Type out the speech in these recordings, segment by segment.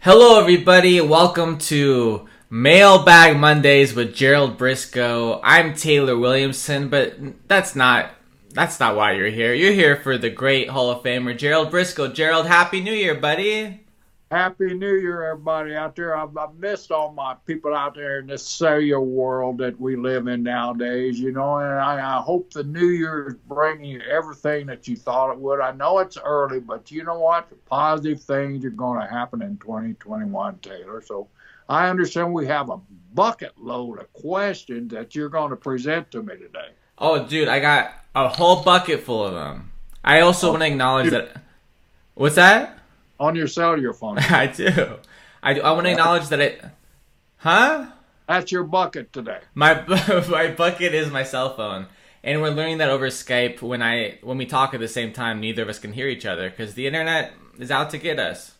Hello, everybody. Welcome to Mailbag Mondays with Gerald Briscoe. I'm Taylor Williamson, but that's not why you're here. You're here for the great Hall of Famer Gerald Briscoe. Gerald, Happy New Year, buddy. Happy New Year, everybody out there. I've missed all my people out there in this cellular world that we live in nowadays, and I hope the New Year is bringing you everything that you thought it would. I know it's early, but you know what? Positive things are going to happen in 2021, Taylor. So I understand we have a bucket load of questions that you're going to present to me today. Oh, dude, I got a whole bucket full of them. I also want to acknowledge that... What's that? On your cellular phone. I do. I want to acknowledge that it... Huh? That's your bucket today. My bucket is my cell phone. And we're learning that over Skype when we talk at the same time, neither of us can hear each other because the internet is out to get us.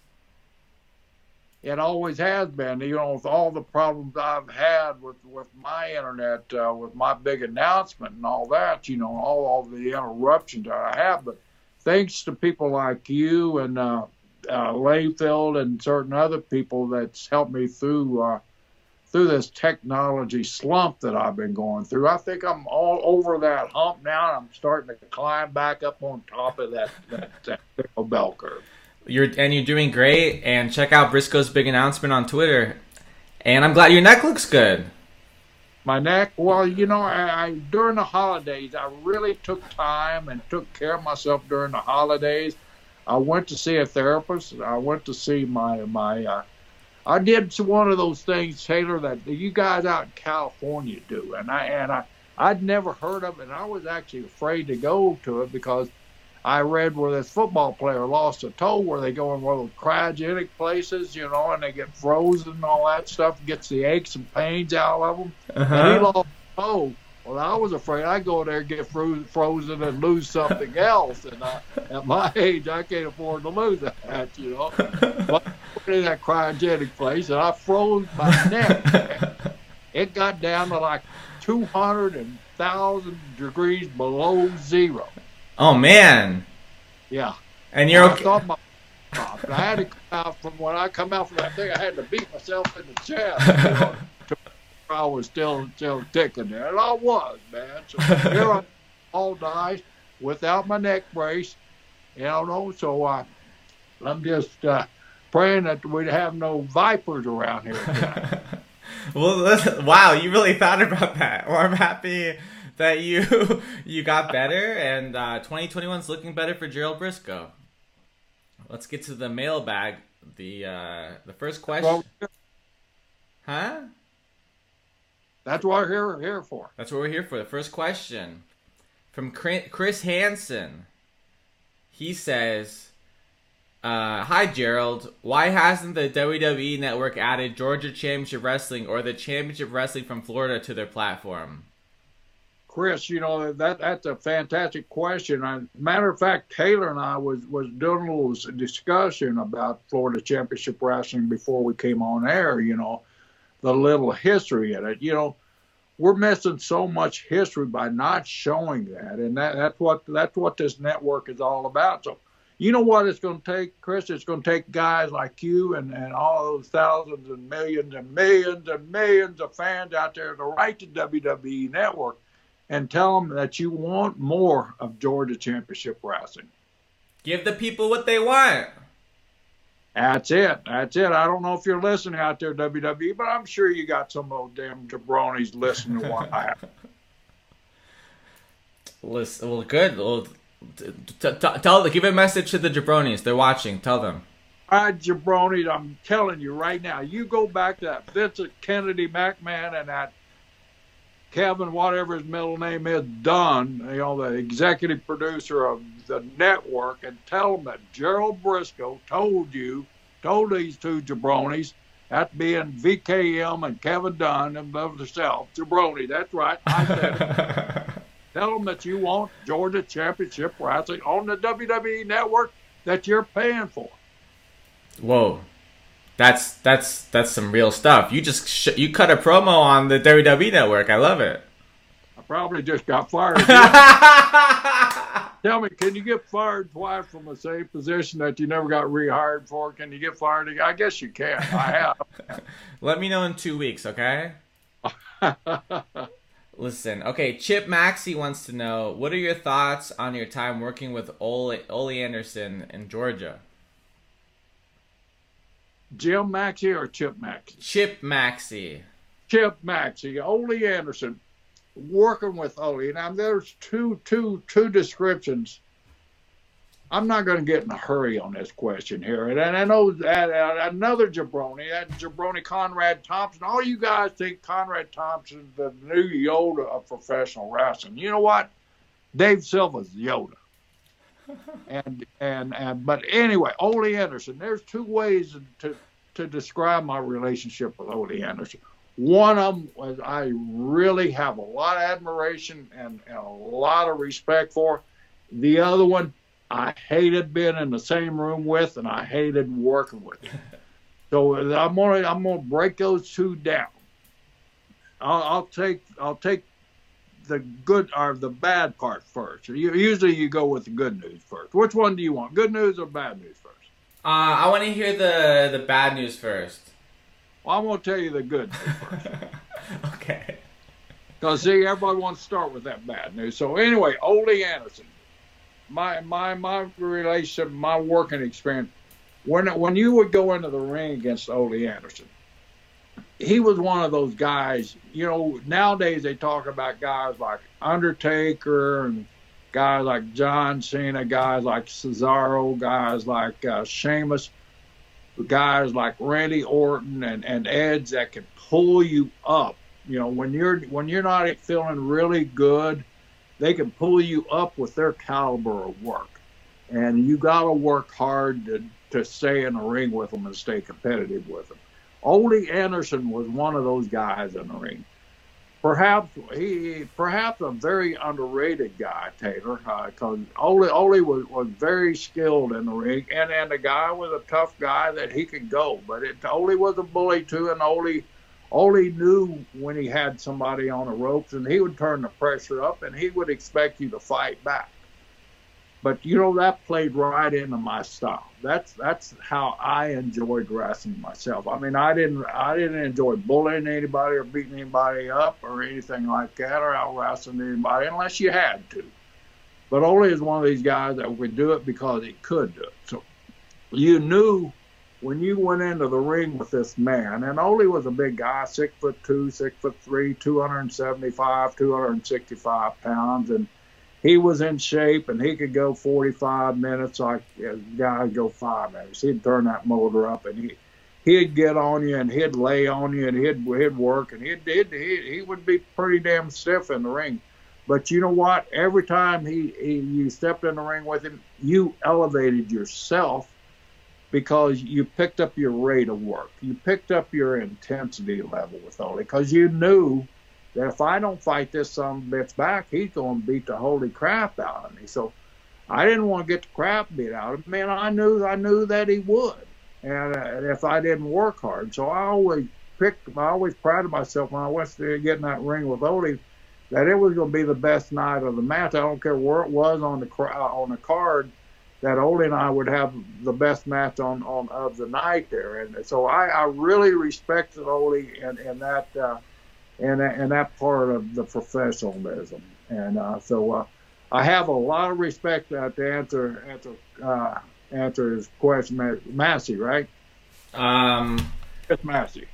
It always has been, with all the problems I've had with my internet, with my big announcement and all that, all the interruptions that I have. But thanks to people like you and Layfield and certain other people that's helped me through this technology slump that I've been going through. I think I'm all over that hump now, and I'm starting to climb back up on top of that bell curve. You're doing great, and check out Briscoe's big announcement on Twitter. And I'm glad your neck looks good. My neck? Well, I during the holidays, I really took time and took care of myself during the holidays. I went to see a therapist. I went to see I did one of those things, Taylor, that you guys out in California do, and I'd never heard of it, and I was actually afraid to go to it because I read where this football player lost a toe, where they go in one of those cryogenic places, and they get frozen and all that stuff, gets the aches and pains out of them. Uh-huh. And he lost a toe. Well, I was afraid I'd go there and get frozen and lose something else. And at my age, I can't afford to lose that, But I went in that cryogenic place, and I froze my neck. It got down to like 200,000 degrees below zero. Oh, man. Yeah. And you're okay. I thought I had to come out when I come out from that thing, I had to beat myself in the chest. I was still ticking there, and I was, man. So here I all night without my neck brace, So I'm just praying that we'd have no vipers around here tonight. Well, listen, wow, you really thought about that. Well, I'm happy that you got better, and 2021's looking better for Gerald Briscoe. Let's get to the mailbag. The first question. Huh? That's what we're here for. That's what we're here for. The first question from Chris Hansen. He says, hi, Gerald. Why hasn't the WWE Network added Georgia Championship Wrestling or the Championship Wrestling from Florida to their platform? Chris, that's a fantastic question. Matter of fact, Taylor and I was doing a little discussion about Florida Championship Wrestling before we came on air, the little history in it. We're missing so much history by not showing that, and that's what this network is all about. So, you know what it's going to take, Chris? It's going to take guys like you and all those thousands and millions and millions and millions of fans out there to write to WWE Network and tell them that you want more of Georgia Championship Wrestling. Give the people what they want. That's it. I don't know if you're listening out there, WWE, but I'm sure you got some of those damn jabronis listening to what I have. Listen, well, good. Well, give a message to the jabronis. They're watching. Tell them. All right, jabronis, I'm telling you right now, you go back to that Vincent Kennedy McMahon and that Kevin, whatever his middle name is, Dunn, the executive producer of the network, and tell them that Gerald Briscoe told these two jabronis, that being VKM and Kevin Dunn and themselves, jabroni, that's right, I said it. Tell them that you want Georgia Championship Wrestling on the WWE Network that you're paying for. Whoa. That's some real stuff. You cut a promo on the WWE Network. I love it. I probably just got fired. Tell me, can you get fired twice from the same position that you never got rehired for? Can you get fired again? I guess you can. I have. Let me know in 2 weeks, okay? Listen, okay, Chip Maxey wants to know, what are your thoughts on your time working with Ole Anderson in Georgia? Jim Maxey or Chip Maxey? Chip Maxey. Chip Maxey. Ole Anderson. Working with Ole. Now, there's two descriptions. I'm not going to get in a hurry on this question here. And I know that another jabroni, that jabroni Conrad Thompson. All you guys think Conrad Thompson's the new Yoda of professional wrestling. You know what? Dave Silva's Yoda. But anyway, Ole Anderson. There's two ways to describe my relationship with Ole Anderson. One of them was I really have a lot of admiration and a lot of respect for. The other one, I hated being in the same room with, and I hated working with. So I'm gonna break those two down. I'll take the good or the bad part first. Usually you go with the good news first. Which one do you want? Good news or bad news first? I want to hear the bad news first. Well, I'm going to tell you the good news first. Okay. Because, see, everybody wants to start with that bad news. So, anyway, Ole Anderson. My relationship, my working experience, when you would go into the ring against Ole Anderson, he was one of those guys, you know, nowadays they talk about guys like Undertaker and guys like John Cena, guys like Cesaro, guys like Sheamus, guys like Randy Orton and Edge that can pull you up. You know, when you're not feeling really good, they can pull you up with their caliber of work. And you got to work hard to stay in the ring with them and stay competitive with them. Ole Anderson was one of those guys in the ring. Perhaps a very underrated guy, Taylor, because Ole was very skilled in the ring, and the guy was a tough guy that he could go. But Ole was a bully too, and Ole knew when he had somebody on the ropes, and he would turn the pressure up, and he would expect you to fight back. But you know, that played right into my style. That's how I enjoyed wrestling myself. I mean, I didn't enjoy bullying anybody or beating anybody up or anything like that, or out wrestling anybody unless you had to. But Ole is one of these guys that would do it because he could do it. So you knew when you went into the ring with this man, and Ole was a big guy, 6'2", 6'3", 275, 265 pounds, and he was in shape, and he could go 45 minutes like guys go 5 minutes. He'd turn that motor up, and he'd get on you, and he'd lay on you, and he'd work, and he would be pretty damn stiff in the ring. But you know what? Every time you stepped in the ring with him, you elevated yourself because you picked up your rate of work. You picked up your intensity level with Ole because you knew that if I don't fight this son of a bitch back, he's going to beat the holy crap out of me. So I didn't want to get the crap beat out of me, and I knew that he would, and if I didn't work hard. So I always prided myself when I went to get in that ring with Ole that it was going to be the best night of the match. I don't care where it was on the card, that Ole and I would have the best match on of the night there. And so I really respected Ole in that part of the professionalism. And so I have a lot of respect to answer his question. Massey, right? It's Massey.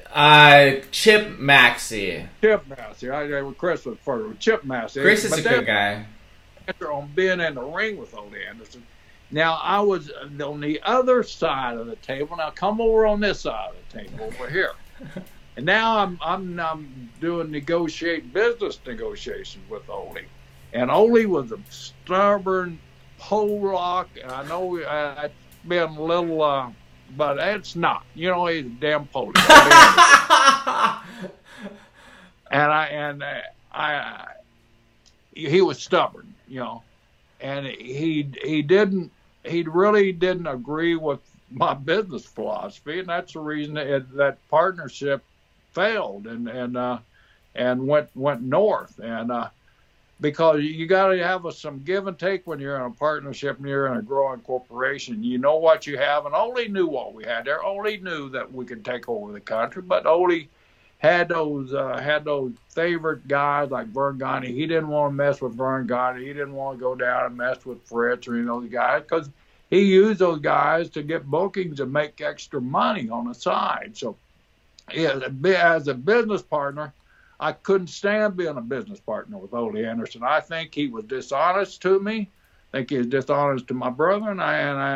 Chip Maxey. Chip Massey. Chris was first. Chip Massey. Chris is a good guy. On being in the ring with Ole Anderson. Now, I was on the other side of the table. Now, come over on this side of the table over here. And now I'm doing business negotiations with Ole. And Ole was a stubborn Pollock. And I know it's been a little, but it's not. You know, he's a damn Pollock. He was stubborn, you know. And he really didn't agree with my business philosophy, and that's the reason that partnership failed and went north. And because you got to have some give and take when you're in a partnership and you're in a growing corporation. You know what you have, and Ole knew what we had there. Ole knew that we could take over the country, but Ole had those favorite guys like Vern Gagne. He didn't want to mess with Vern Gagne. He didn't want to go down and mess with Fritz or any of those guys because he used those guys to get bookings and make extra money on the side. So, yeah, as a business partner, I couldn't stand being a business partner with Ole Anderson. I think he was dishonest to me. I think he was dishonest to my brother, and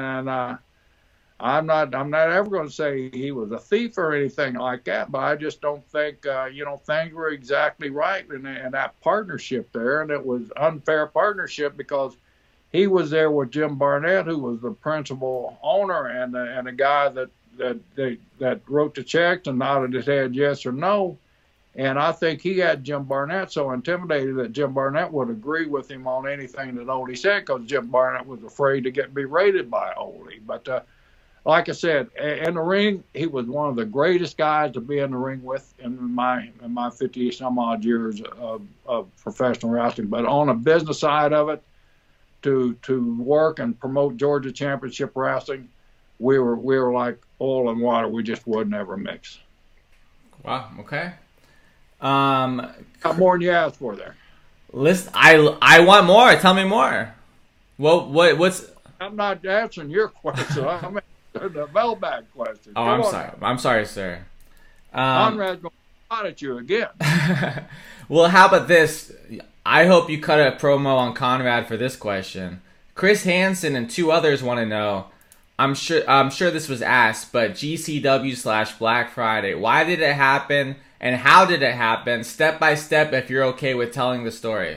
I'm not ever going to say he was a thief or anything like that. But I just don't think things were exactly right in that partnership there, and it was unfair partnership because he was there with Jim Barnett, who was the principal owner and the guy that wrote the checks and nodded his head yes or no. And I think he had Jim Barnett so intimidated that Jim Barnett would agree with him on anything that Ole said because Jim Barnett was afraid to get berated by Ole. But like I said, in the ring, he was one of the greatest guys to be in the ring with in my 50-some-odd years of professional wrestling. But on the business side of it, to work and promote Georgia Championship Wrestling, we were like oil and water. We just would never mix. Wow. Okay. Got more than you asked for there. Listen, I want more. Tell me more. What's? I'm not answering your question. I'm answering the mailbag question. Oh, I'm sorry. I'm sorry, sir. Conrad's going to shot at you again. Well, how about this? I hope you cut a promo on Conrad for this question. Chris Hansen and two others want to know. I'm sure this was asked, but GCW/Black Friday. Why did it happen? And how did it happen? Step by step, if you're okay with telling the story.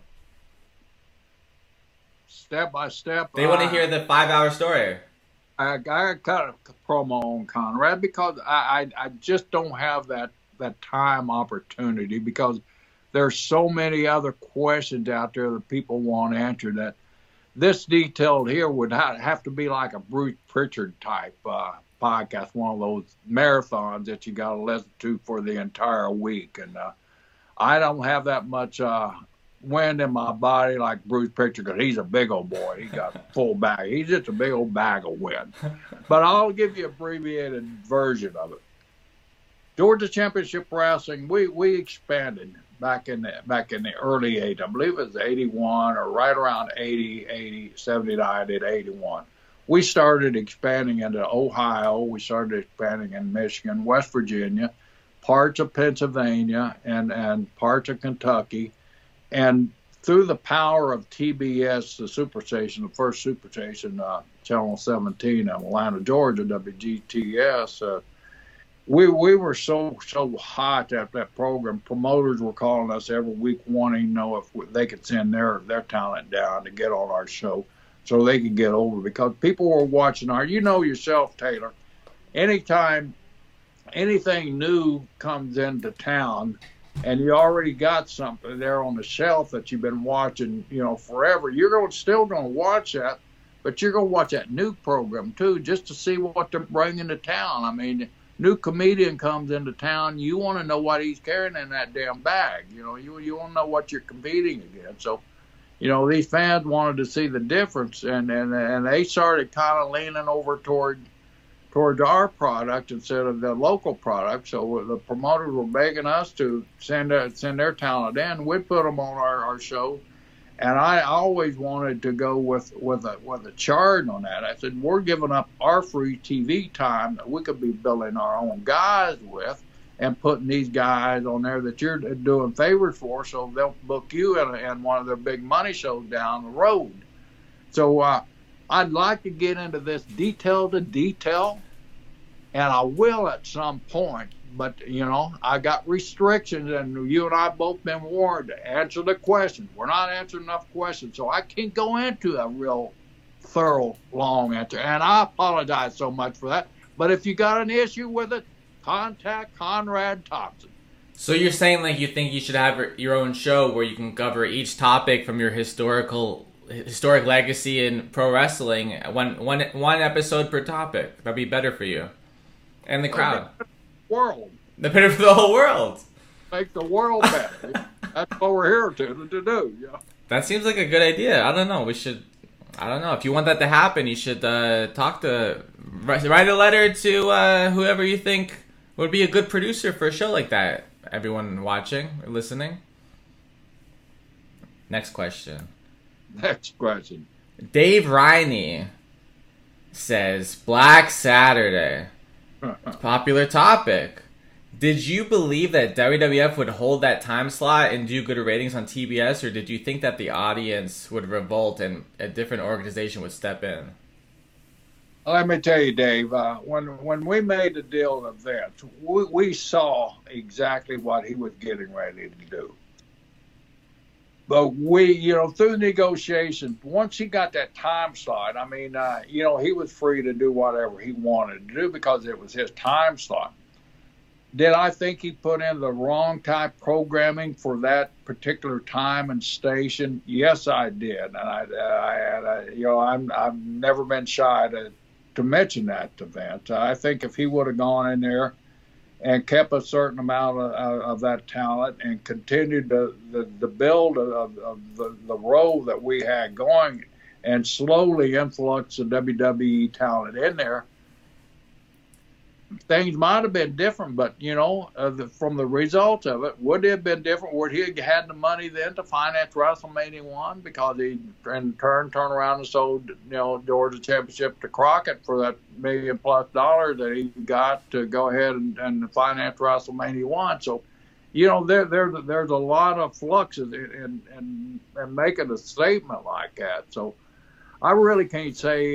Step by step. They want to hear the 5-hour story. I cut a promo on Conrad because I just don't have that time opportunity because there's so many other questions out there that people want answered that this detailed here would have to be like a Bruce Pritchard type podcast, one of those marathons that you got to listen to for the entire week. And I don't have that much wind in my body like Bruce Pritchard because he's a big old boy. He got a full bag. He's just a big old bag of wind. But I'll give you an abbreviated version of it. Georgia Championship Wrestling, we expanded back in the early 80s. I believe it was 81 or right around 80, 79 to 81. We started expanding into Ohio. We started expanding in Michigan, West Virginia, parts of Pennsylvania, and parts of Kentucky. And through the power of TBS, the superstation, the first superstation, Channel 17 in Atlanta, Georgia, WGTS, we were so hot at that program. Promoters were calling us every week wanting to know if they could send their talent down to get on our show so they could get over because people were watching you know yourself, Taylor, anytime anything new comes into town and you already got something there on the shelf that you've been watching, forever, you're still going to watch that, but you're going to watch that new program too just to see what they're bringing to town. I mean, new comedian comes into town, you want to know what he's carrying in that damn bag. You want to know what you're competing against. So, these fans wanted to see the difference, and they started kind of leaning over towards our product instead of the local product. So the promoters were begging us to send their talent in. We'd put them on our show. And I always wanted to go with a charge on that. I said, we're giving up our free TV time that we could be building our own guys with and putting these guys on there that you're doing favors for, so they'll book you in one of their big money shows down the road. So I'd like to get into this detail to detail, and I will at some point. But, I got restrictions, and you and I both been warned to answer the questions. We're not answering enough questions, so I can't go into a real thorough, long answer. And I apologize so much for that. But if you got an issue with it, contact Conrad Thompson. So you're saying you think you should have your own show where you can cover each topic from your historic legacy in pro wrestling, one episode per topic. That'd be better for you and the crowd. World. Better for the whole world. Make the world better. That's what we're here to do. Yeah. That seems like a good idea. I don't know. I don't know. If you want that to happen, you should write a letter to whoever you think would be a good producer for a show like that. Everyone watching or listening. Next question. Next question. Dave Riney says Black Saturday. Popular topic. Did you believe that WWF would hold that time slot and do good ratings on TBS, or did you think that the audience would revolt and a different organization would step in? Let me tell you, Dave, when we made the deal with Vince, we saw exactly what he was getting ready to do. But through negotiations, once he got that time slot, I mean, he was free to do whatever he wanted to do because it was his time slot. Did I think he put in the wrong type programming for that particular time and station? Yes, I did, and I've never been shy to mention that to Vince. I think if he would have gone in there and kept a certain amount of that talent and continued the build of the role that we had going and slowly influx the WWE talent in there, things might have been different, but from the results of it, would it have been different? Would he have had the money then to finance WrestleMania 1 because he in turn turned around and sold Georgia Championship to Crockett for that $1 million+ that he got to go ahead and finance WrestleMania 1? So, there's a lot of fluxes in making a statement like that. So, I really can't say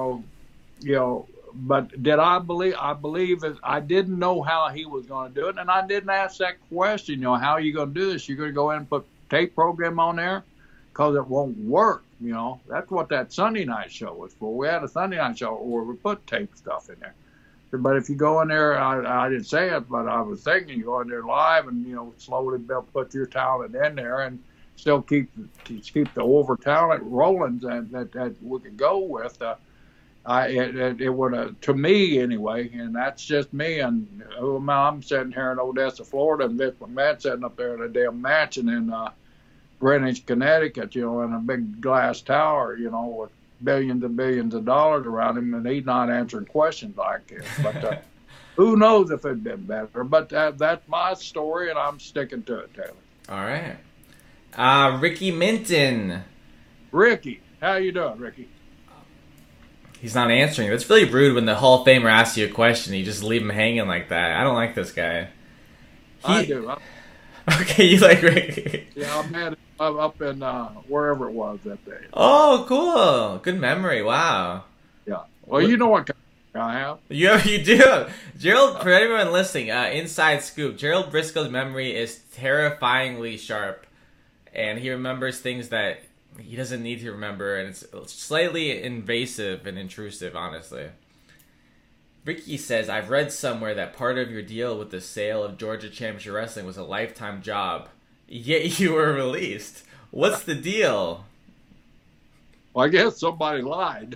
But did I believe? I believe that I didn't know how he was going to do it, and I didn't ask that question. How are you going to do this? You're going to go in and put tape program on there because it won't work. That's what that Sunday night show was for. We had a Sunday night show where we put tape stuff in there. But if you go in there, I didn't say it, but I was thinking you go in there live and slowly put your talent in there and still keep the over talent rolling that we could go with. It would have, to me anyway, and that's just me. And I'm sitting here in Odessa, Florida, and Vince McMahon sitting up there in a damn mansion in Greenwich, Connecticut, in a big glass tower, with billions and billions of dollars around him, and he's not answering questions like this. But who knows if it'd been better? But that's my story, and I'm sticking to it, Taylor. All right. Ricky Minton. Ricky, how you doing, Ricky? He's not answering. That's really rude when the Hall of Famer asks you a question. You just leave him hanging like that. I don't like this guy. I do. Okay, you like Ricky. Yeah, I'm mad up in wherever it was that day. Oh, cool. Good memory. Wow. Yeah. Well, you know what I have. You do. Gerald, for anyone listening, inside scoop, Gerald Briscoe's memory is terrifyingly sharp. And he remembers things that he doesn't need to remember, and it's slightly invasive and intrusive, honestly. Ricky says, I've read somewhere that part of your deal with the sale of Georgia Championship Wrestling was a lifetime job, yet you were released. What's the deal? Well, I guess somebody lied.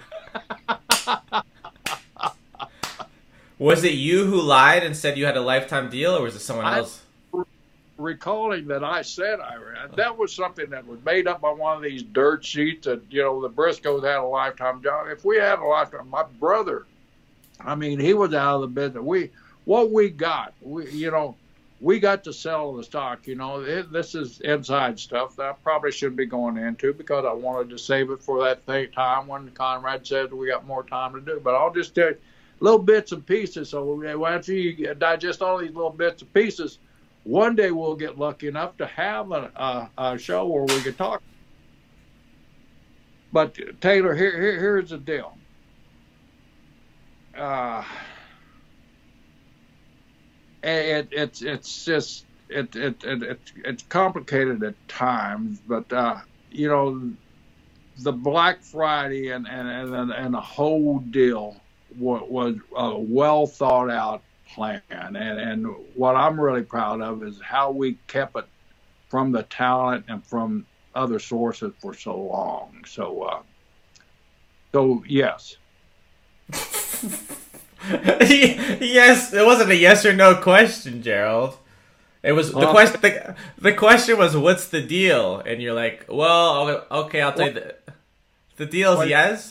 Was it you who lied and said you had a lifetime deal, or was it someone else? Recalling that I said I read. That was something that was made up on one of these dirt sheets that, the Briscoes had a lifetime job. If we had a lifetime, my brother, he was out of the business. We got to sell the stock. This is inside stuff that I probably shouldn't be going into because I wanted to save it for that time when Conrad said we got more time to do. But I'll just tell you little bits and pieces. So after you digest all these little bits and pieces, one day we'll get lucky enough to have a show where we can talk. But Taylor, here's the deal. It's complicated at times, but the Black Friday and the whole deal was a well thought out plan, and what I'm really proud of is how we kept it from the talent and from other sources for so long. So yes. Yes, it wasn't a yes or no question, Gerald. It was the question. The question was, "What's the deal?" And you're like, "Well, okay, I'll tell you the deal is yes."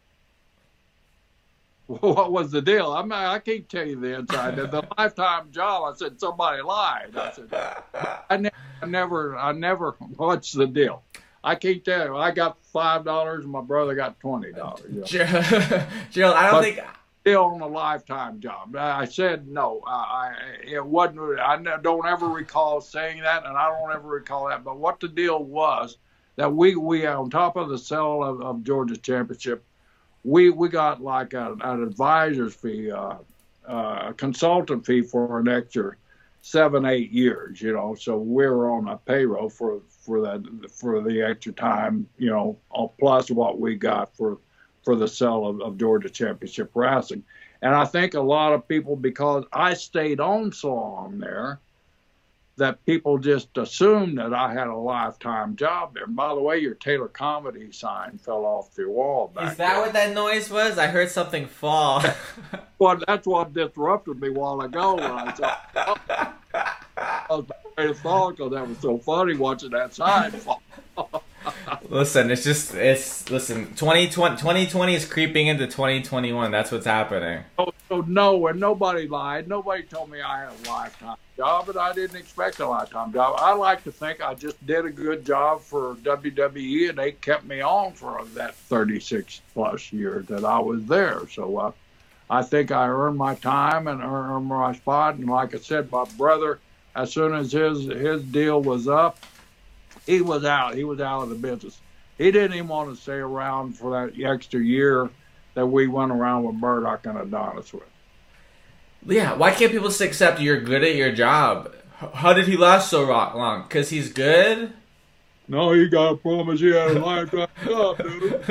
What was the deal? I can't tell you the inside. The lifetime job. I said somebody lied. I said I never. What's the deal? I can't tell you. I got $5 and my brother got $20. Gerald, I don't think. Still on a lifetime job. I said no. It wasn't. Don't ever recall saying that, and I don't ever recall that. But what the deal was that we on top of the sale of Georgia Championship, we got like an advisor's fee, a consultant fee for an extra 7-8 years. So we were on a payroll for the extra time. Plus what we got for the sale of Georgia Championship Wrestling. And I think a lot of people, because I stayed on so long there, that people just assumed that I had a lifetime job there. And by the way, your Taylor Comedy sign fell off the wall back Is that there. what that noise was? I heard something fall. Well, that's what disrupted me a while ago when I saw I was afraid of falling because that was so funny watching that sign fall. Listen, 2020 is creeping into 2021. That's what's happening. So no, and nobody lied. Nobody told me I had a lifetime job, but I didn't expect a lifetime job. I like to think I just did a good job for WWE, and they kept me on for that 36 plus years that I was there. So I think I earned my time and earned my spot. And like I said, my brother, as soon as his deal was up, he was out. He was out of the business. He didn't even want to stay around for that extra year that we went around with Murdoch and Adonis with. Yeah, why can't people just accept you're good at your job? How did he last so long? Because he's good? No, you got to promise he had a lifetime job, dude.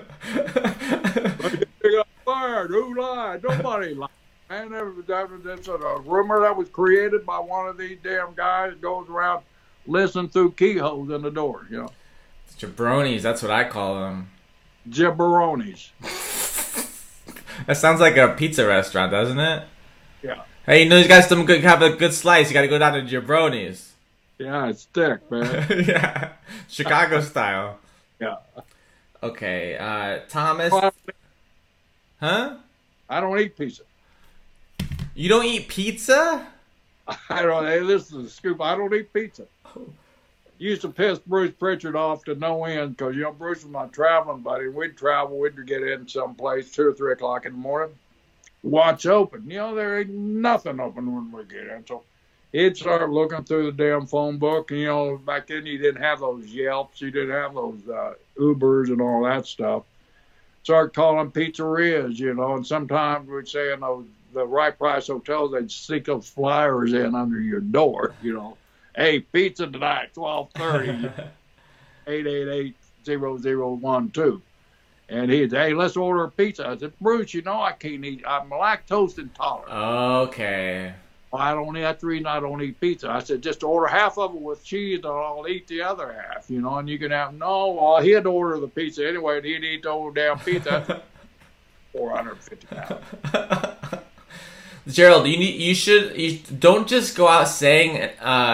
He got fired. Who lied? Nobody lied. Man, that's a rumor that was created by one of these damn guys that goes around listening through keyholes in the door, Jabronis, that's what I call them. Jabronis. That sounds like a pizza restaurant, doesn't it? Yeah. Hey, you guys have a good slice. You got to go down to Jabronis. Yeah, it's thick, man. Yeah, Chicago style. Yeah. Okay, Thomas. Huh? I don't eat pizza. You don't eat pizza? I don't. Hey, this is a scoop. I don't eat pizza. Used to piss Bruce Pritchard off to no end because Bruce was my traveling buddy. We'd travel, we'd get in someplace 2 or 3 o'clock in the morning. Watch open. there ain't nothing open when we get in. So he'd start looking through the damn phone book. And, back then you didn't have those Yelps, you didn't have those Ubers and all that stuff. Start calling pizzerias, and sometimes we'd say in the right price hotels, they'd stick those flyers in under your door, Hey, pizza tonight, 12:30, 888-0012. And he'd say, hey, let's order a pizza. I said, Bruce, I can't eat. I'm lactose intolerant. Okay. That's the reason I don't eat pizza. I said, just order half of it with cheese and I'll eat the other half, and you can have, he'd order the pizza anyway and he'd eat the whole damn pizza. 450 pounds. Gerald, you don't just go out saying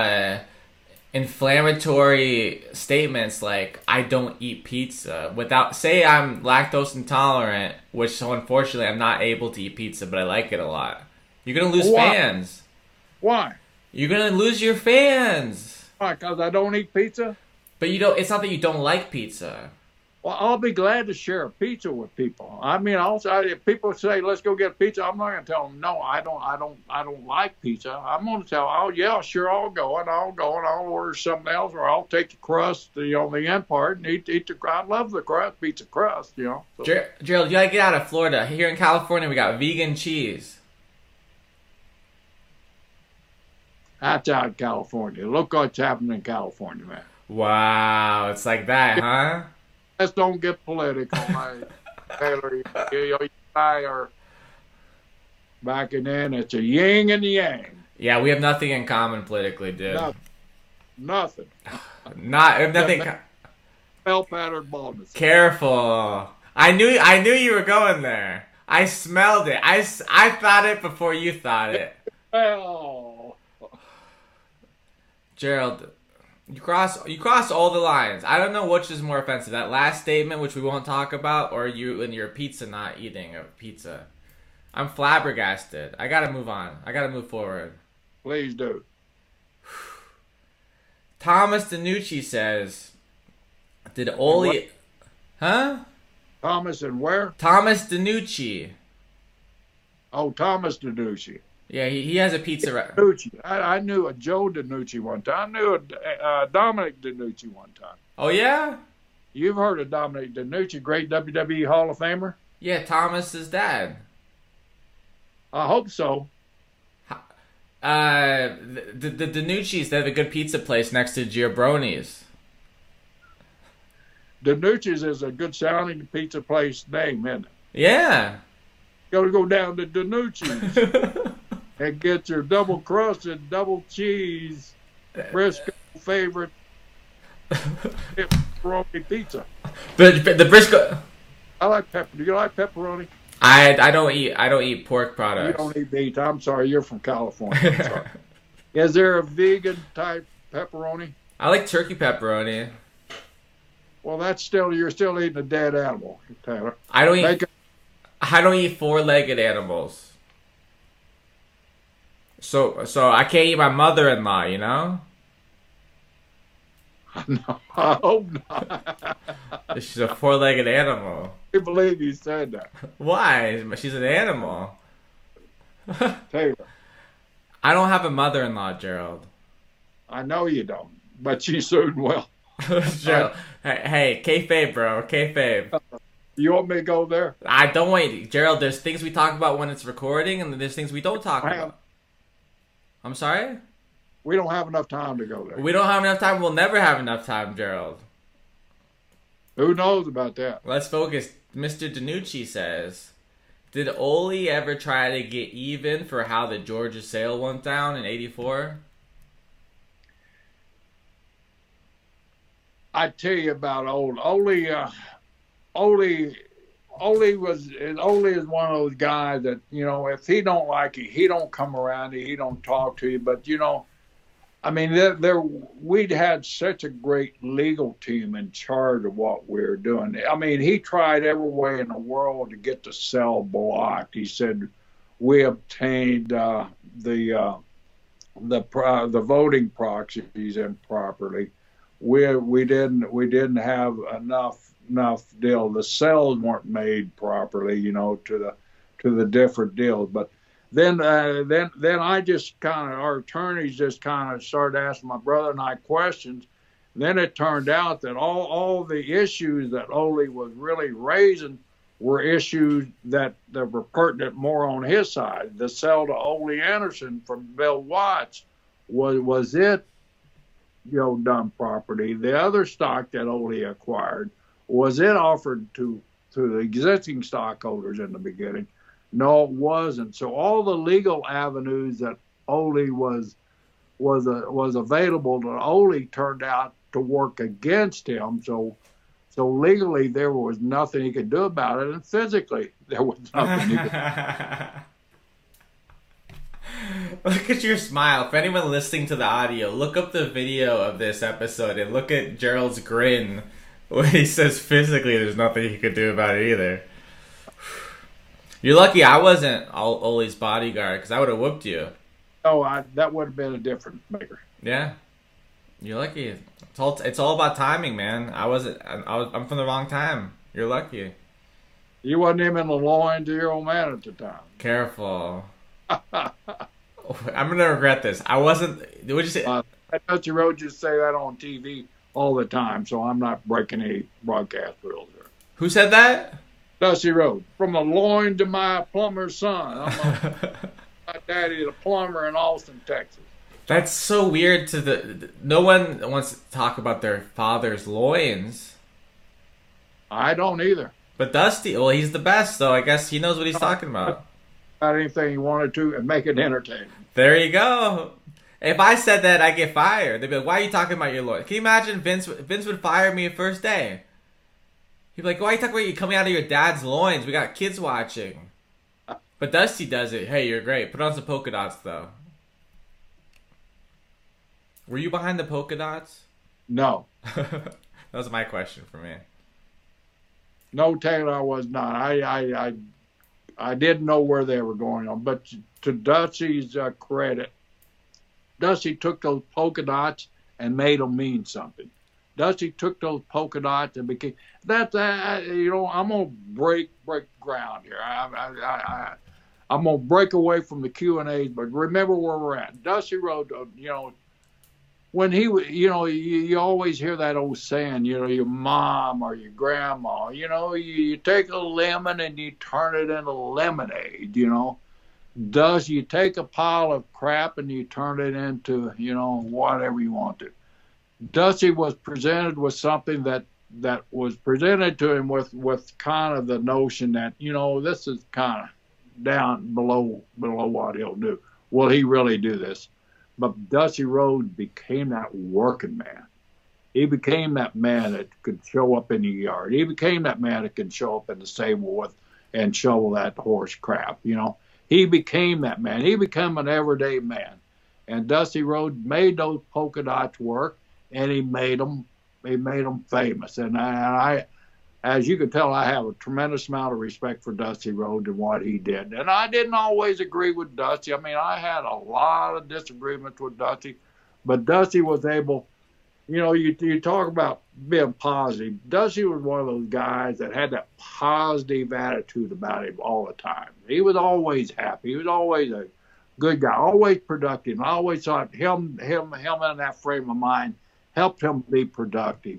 inflammatory statements like I don't eat pizza without say I'm lactose intolerant, which unfortunately I'm not able to eat pizza, but I like it a lot. You're gonna lose fans. Why? You're gonna lose your fans. Why? Because I don't eat pizza? But it's not that you don't like pizza. Well, I'll be glad to share a pizza with people. I mean, if people say, let's go get pizza, I'm not going to tell them, no, I don't like pizza. I'm going to tell them, oh, yeah, sure, I'll go and I'll order something else, or I'll take the crust, the end part, and eat the crust. I love the crust, pizza crust, So. Gerald, you got to get out of Florida. Here in California, we got vegan cheese. That's out in California. Look what's happening in California, man. Wow, it's like that, huh? Let's don't get political, man. Taylor, you and I are back in. It's a yin and yang. Yeah, we have nothing in common politically, dude. Nothing. Nothing. Bell pattern baldness. Careful. I knew you were going there. I smelled it. I thought it before you thought it. Well. Gerald, you cross all the lines. I don't know which is more offensive. That last statement, which we won't talk about, or you and your pizza not eating a pizza. I'm flabbergasted. I gotta move on. I gotta move forward. Please do. Thomas DiNucci says, did Ole... Huh? Thomas and where? Thomas DiNucci. Oh, Thomas DiNucci. Yeah, he has a pizza... DiNucci. I knew a Joe DiNucci one time. I knew a Dominic DiNucci one time. Oh, yeah? You've heard of Dominic DiNucci, great WWE Hall of Famer? Yeah, Thomas's dad. I hope so. The DiNucci's, they have a good pizza place next to Giorbroni's. DiNucci's is a good sounding pizza place name, isn't it? Yeah. Gotta go down to DiNucci's and get your double crusted, double cheese, Briscoe favorite pepperoni pizza. But the Briscoe... I like pepper. Do you like pepperoni? I don't eat pork products. You don't eat meat. I'm sorry, you're from California. I'm sorry. Is there a vegan type pepperoni? I like turkey pepperoni. Well, you're still eating a dead animal, Taylor. I don't eat four-legged animals. So I can't eat my mother-in-law, you know? No, I hope not. She's a four-legged animal. I can't believe you said that. Why? She's an animal. Taylor. I don't have a mother-in-law, Gerald. I know you don't, but you soon will. Gerald, hey, kayfabe, bro, kayfabe. You want me to go there? I don't wait, Gerald. There's things we talk about when it's recording, and there's things we don't talk about. I'm sorry? We don't have enough time to go there. We don't have enough time. We'll never have enough time, Gerald. Who knows about that? Let's focus. Mr. DiNucci says, did Ole ever try to get even for how the Georgia sale went down in '84? I tell you about Ole. Ole is one of those guys that, you know, if he don't like you, he don't come around you, he don't talk to you. But, you know, I mean, we'd had such a great legal team in charge of what we were doing. I mean, he tried every way in the world to get the cell blocked. He said we obtained the voting proxies improperly. We didn't have enough deal. The cells weren't made properly, you know, to the different deals. But then I just our attorneys just kind of started asking my brother and I questions. Then it turned out that all the issues that Ole was really raising were issues that were pertinent more on his side. The sale to Ole Anderson from Bill Watts was it, you know, done properly. The other stock that Ole acquired, was it offered to the existing stockholders in the beginning? No, it wasn't. So all the legal avenues that Ole was available to Ole turned out to work against him. So legally there was nothing he could do about it, and physically there was nothing he could do. Look at your smile. For anyone listening to the audio, look up the video of this episode and look at Gerald's grin when he says physically there's nothing he could do about it either. You're lucky I wasn't Ole's bodyguard, because I would have whooped you. Oh, that would have been a different maker. Yeah. You're lucky. It's all about timing, man. I'm from the wrong time. You're lucky. You wasn't even in the loin to your old man at the time. Careful. I'm gonna regret this. I wasn't. What'd you say? Dusty Rhodes just say that on TV all the time, so I'm not breaking any broadcast rules there. Who said that? Dusty Rhodes. From the loin to my plumber's son. My daddy is a plumber in Austin, Texas. That's so weird. No one wants to talk about their father's loins. I don't either. But Dusty, well, he's the best, so I guess he knows what he's talking about. Anything he wanted to and make it entertaining. There you go. If I said that, I get fired. They'd be like, "Why are you talking about your lawyer?" Can you imagine Vince would fire me the first day? He'd be like, "Why are you talking about you coming out of your dad's loins? We got kids watching." But Dusty does it. Hey, you're great. Put on some polka dots, though. Were you behind the polka dots? No. That was my question for me. No, Taylor, I was not. I didn't know where they were going on. But to Dusty's credit, Dusty took those polka dots and made them mean something. Dusty took those polka dots and became that. I'm gonna break ground here. I'm gonna break away from the Q&As, but remember where we're at. Dusty Rhodes, when he, you always hear that old saying, your mom or your grandma, you take a lemon and you turn it into lemonade, you take a pile of crap and you turn it into, whatever you want to. Dusty was presented with something that was presented to him with kind of the notion that, this is kind of down below what he'll do. Will he really do this? But Dusty Rhodes became that working man. He became that man that could show up in the yard. He became that man that could show up in the stable and shovel that horse crap. He became that man. He became an everyday man. And Dusty Rhodes made those polka dots work, and he made them famous. And I, as you can tell, I have a tremendous amount of respect for Dusty Rhodes and what he did. And I didn't always agree with Dusty. I mean, I had a lot of disagreements with Dusty, but Dusty was able, you talk about being positive. Dusty was one of those guys that had that positive attitude about him all the time. He was always happy. He was always a good guy, always productive. I always thought him in that frame of mind helped him be productive,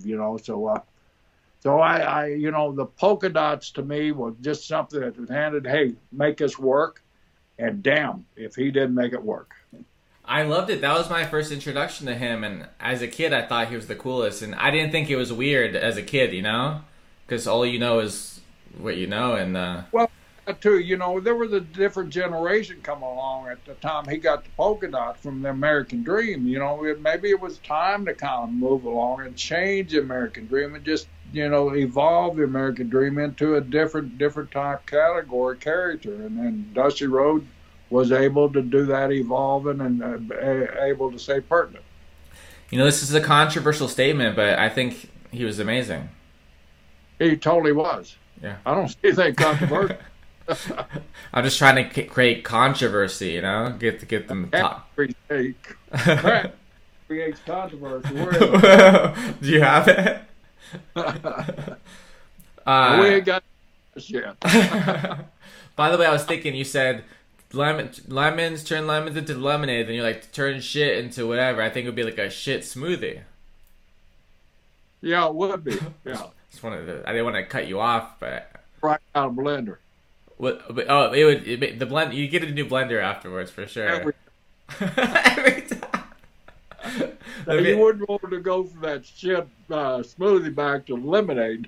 So I the polka dots to me was just something that was handed, hey, make us work, and damn if he didn't make it work. I loved it. That was my first introduction to him, and as a kid, I thought he was the coolest, and I didn't think it was weird as a kid, because all you know is what you know, and well, too, there was a different generation coming along at the time he got the polka dots from the American Dream. Maybe it was time to kind of move along and change the American Dream and just evolve the American Dream into a different type category character. And then Dusty Rhodes was able to do that evolving and able to stay pertinent. This is a controversial statement, but I think he was amazing. He totally was. Yeah. I don't see anything controversial. I'm just trying to create controversy, get them top. Creates controversy. Do you have it? We ain't got this yet. By the way, I was thinking, you said lemons turn lemons into lemonade, and you're like, turn shit into whatever. I think it would be like a shit smoothie. Yeah, it would be. Yeah. I didn't want to cut you off, but right out of blender. What? Oh, the blend. You get a new blender afterwards for sure. Every time. You wouldn't want to go from that shit smoothie back to lemonade.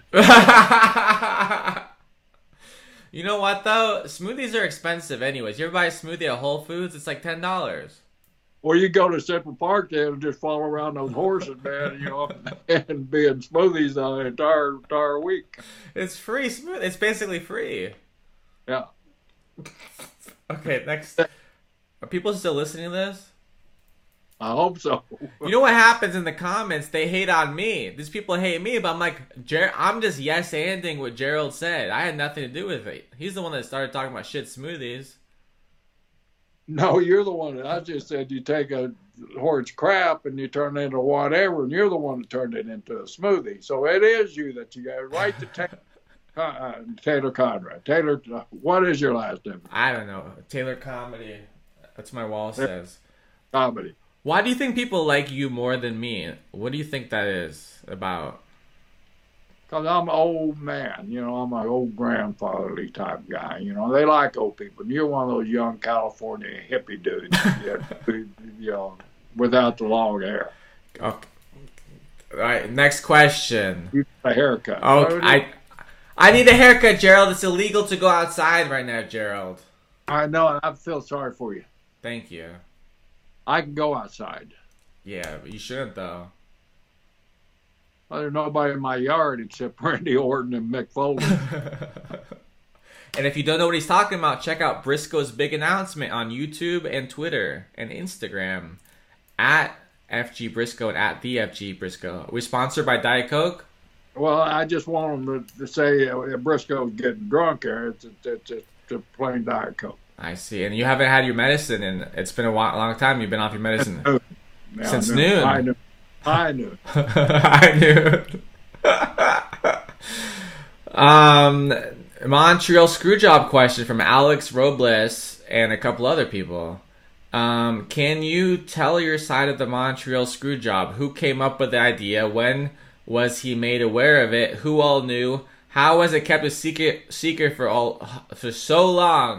You know what though? Smoothies are expensive anyways. You ever buy a smoothie at Whole Foods? It's like $10. Or you go to Central Park there and just follow around those horses, man, and be in smoothies the entire week. It's free. It's basically free. Yeah. Okay, next. Are people still listening to this? I hope so. You know what happens in the comments? They hate on me. These people hate me, but I'm like, I'm just yes-anding what Gerald said. I had nothing to do with it. He's the one that started talking about shit smoothies. No, you're the one that I just said you take a horse crap and you turn it into whatever, and you're the one that turned it into a smoothie. So it is you that you got right to Taylor Conrad. Taylor, what is your last name? I don't know. Taylor Comedy. That's my wall says. Comedy. Why do you think people like you more than me? What do you think that is about? Because I'm an old man. I'm an old grandfatherly type guy. They like old people. And you're one of those young California hippie dudes, without the long hair. Okay. All right, next question. You need a haircut. Okay, I need a haircut, Gerald. It's illegal to go outside right now, Gerald. I know, and I feel sorry for you. Thank you. I can go outside. Yeah, but you shouldn't, though. Well, there's nobody in my yard except Randy Orton and Mick Foley. And if you don't know what he's talking about, check out Briscoe's big announcement on YouTube and Twitter and Instagram at FG Briscoe and at the FG Briscoe. Are we sponsored by Diet Coke? Well, I just want them to say Briscoe's getting drunk there. It's a plain Diet Coke. I see. And you haven't had your medicine, and it's been a long time. You've been off your medicine since noon. I knew. I knew. Montreal Screwjob question from Alex Robles and a couple other people. Can you tell your side of the Montreal Screwjob? Who came up with the idea? When was he made aware of it? Who all knew? How was it kept a secret for so long?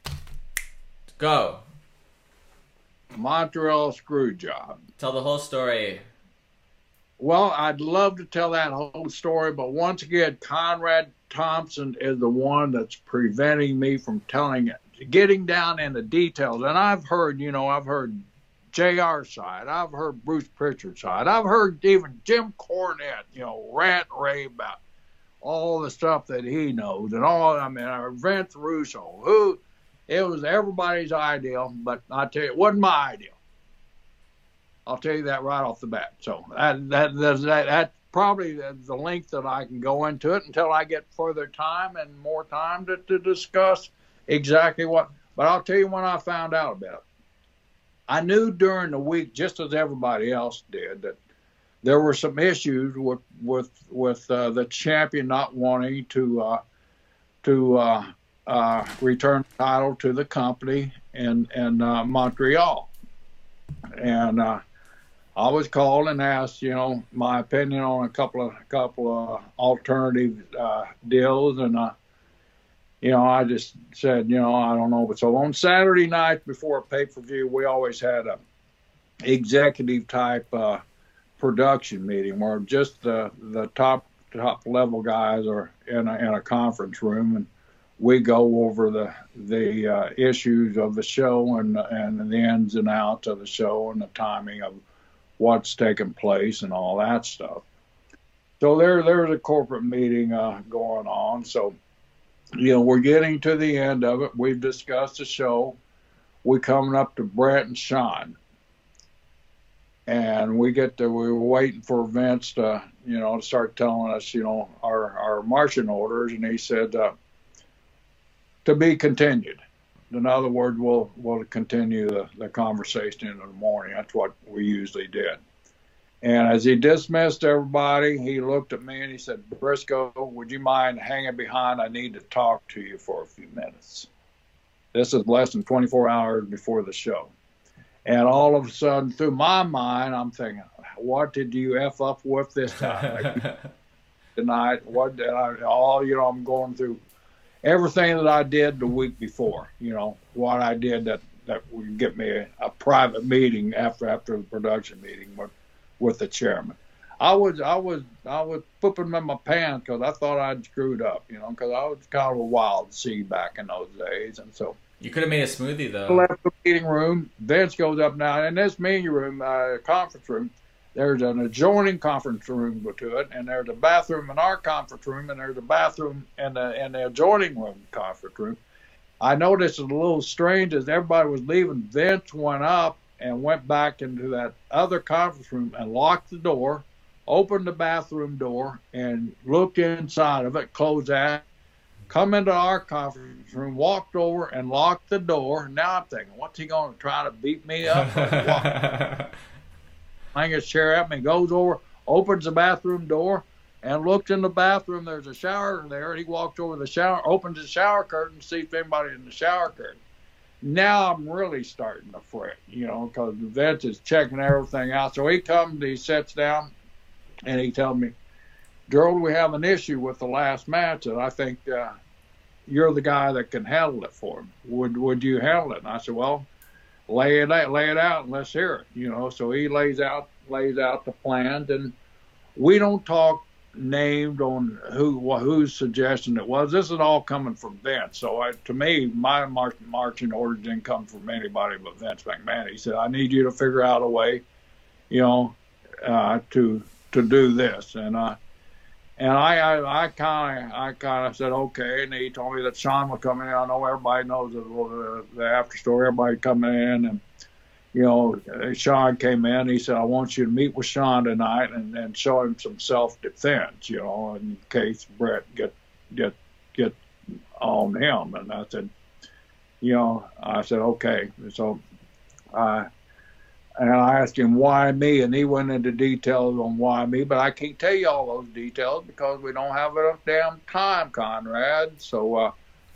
Go. Montreal Screwjob. Tell the whole story. Well, I'd love to tell that whole story, but once again, Conrad Thompson is the one that's preventing me from telling it, getting down in the details. And I've heard JR's side. I've heard Bruce Pritchard's side. I've heard even Jim Cornette, rant and rave about all the stuff that he knows and all. I mean, Vince Russo, it was everybody's idea, but I tell you, it wasn't my idea. I'll tell you that right off the bat. So that's probably the length that I can go into it until I get further time and more time to discuss exactly what. But I'll tell you when I found out about it. I knew during the week, just as everybody else did, that there were some issues with the champion not wanting to return the title to the company in Montreal, and I was called and asked, my opinion on a couple of alternative deals, and I just said, I don't know. But so on Saturday night before a pay-per-view, we always had a executive type production meeting where just the top level guys are in a conference room, and we go over the issues of the show and the ins and outs of the show and the timing of what's taking place and all that stuff. So there's a corporate meeting going on. So, we're getting to the end of it. We've discussed the show. We're coming up to Brett and Sean. And we were waiting for Vince to, to start telling us, our marching orders. And he said, to be continued. In other words, we'll continue the conversation in the morning. That's what we usually did. And as he dismissed everybody, he looked at me and he said, Briscoe, would you mind hanging behind? I need to talk to you for a few minutes. This is less than 24 hours before the show. And all of a sudden, through my mind, I'm thinking, what did you F up with this time? Tonight, what did I'm going through everything that I did the week before, what I did that would get me a private meeting after the production meeting with the chairman. I was pooping in my pants because I thought I'd screwed up, because I was kind of a wild seed back in those days. And so you could have made a smoothie, though. I left the meeting room. Vince goes up now. In this meeting room, conference room, there's an adjoining conference room to it, and there's a bathroom in our conference room, and there's a bathroom in the adjoining room conference room. I noticed it a little strange as everybody was leaving. Vince went up and went back into that other conference room and locked the door, opened the bathroom door, and looked inside of it, closed that, come into our conference room, walked over and locked the door. Now I'm thinking, what's he going to try to beat me up? Hang his chair at me, goes over, opens the bathroom door, and looks in the bathroom. There's a shower there. He walks over the shower, opens the shower curtain, sees if anybody's in the shower curtain. Now I'm really starting to fret, because Vince is checking everything out. So he comes, he sits down, and he tells me, Gerald, we have an issue with the last match, and I think you're the guy that can handle it for him. Would you handle it? And I said, well, lay it out and let's hear it. So he lays out the plans, and we don't talk named on whose suggestion it was. This is all coming from Vince. So to me, my marching orders didn't come from anybody but Vince McMahon. He said, I need you to figure out a way, to do this. And I kind of said, okay. And he told me that Sean was coming in. I know everybody knows the after story. Everybody coming in, Sean came in. He said, "I want you to meet with Sean tonight and show him some self-defense, in case Brett get on him." And I said, "Okay." So and I asked him why me, and he went into details on why me, but I can't tell you all those details because we don't have enough damn time, Conrad. So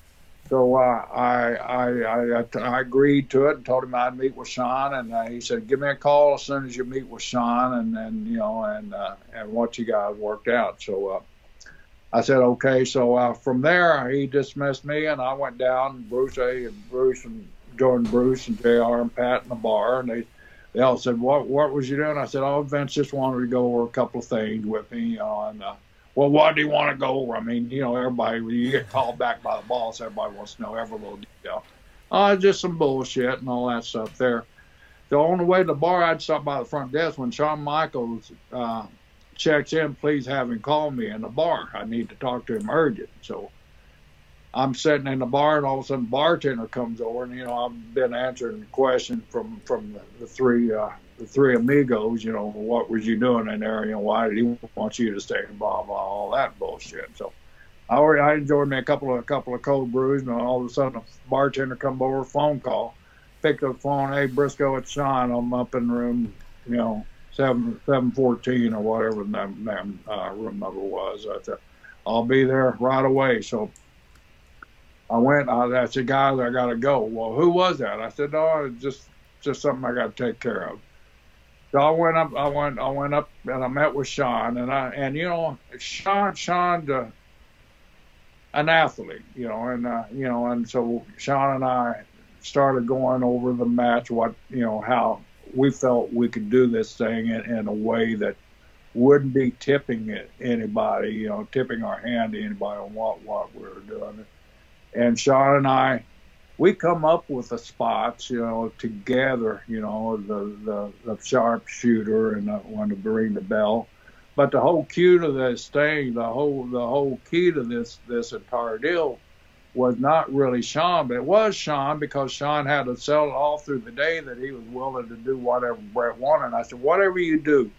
I agreed to it and told him I'd meet with Sean, and he said, "Give me a call as soon as you meet with Sean, and what you guys worked out." So I said, "Okay." So from there, he dismissed me, and I went down. Bruce and Jordan Bruce and JR and Pat in the bar, and they all said, "What was you doing?" I said, "Oh, Vince just wanted to go over a couple of things with me, and well, why do you want to go over? I mean, everybody, when you get called back by the boss, everybody wants to know every little detail. Just some bullshit and all that stuff there." So on the way to the bar, I'd stop by the front desk. When Shawn Michaels checks in, please have him call me in the bar. I need to talk to him urgent. So I'm sitting in the bar, and all of a sudden, the bartender comes over, and I've been answering questions from the three amigos. What was you doing in there? Why did he want you to stay? Blah blah, all that bullshit. So I enjoyed me a couple of cold brews, and all of a sudden, the bartender come over, phone call, picked up the phone. "Hey, Brisco, it's Sean. I'm up in room, 714 or whatever the damn room number was." I said, "I'll be there right away." So I went. I said, "Guys, I gotta go." "Well, who was that?" I said, "No, it's just something I got to take care of." So I went up. I went up and I met with Sean, and Sean's an athlete, and so Sean and I started going over the match, how we felt we could do this thing in a way that wouldn't be tipping anybody, tipping our hand to anybody on what we were doing. And Sean and I, we come up with the spots, together, the sharpshooter and the one to ring the bell. But the whole key to this thing, the whole key to this entire deal was not really Sean, but it was Sean, because Sean had to sell it all through the day that he was willing to do whatever Brett wanted. And I said, "Whatever you do,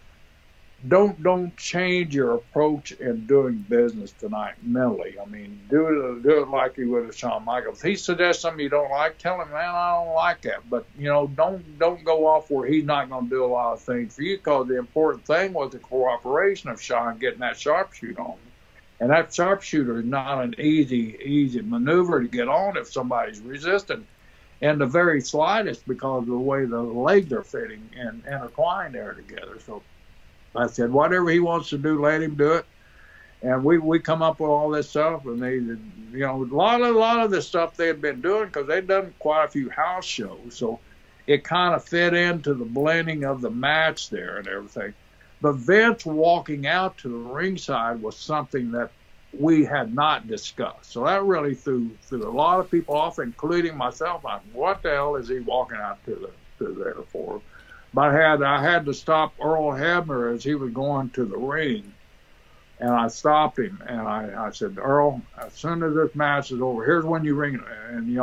don't change your approach in doing business tonight mentally. I mean, do it like you would with Shawn Michaels. If he suggests something you don't like, tell him, man, I don't like that. But don't go off where he's not going to do a lot of things for you, because the important thing was the cooperation of Sean getting that sharpshooter on. And that sharpshooter is not an easy maneuver to get on if somebody's resistant, and the very slightest, because of the way the legs are fitting and intertwined there together. So I said, whatever he wants to do, let him do it. And we come up with all this stuff, and they, a lot of the stuff they had been doing, because they'd done quite a few house shows, so it kind of fit into the blending of the match there and everything. But Vince walking out to the ringside was something that we had not discussed. So that really threw a lot of people off, including myself. What the hell is he walking out to there for? But I had to stop Earl Hebner as he was going to the ring. And I stopped him, and I said, "Earl, as soon as this match is over, here's when you ring." And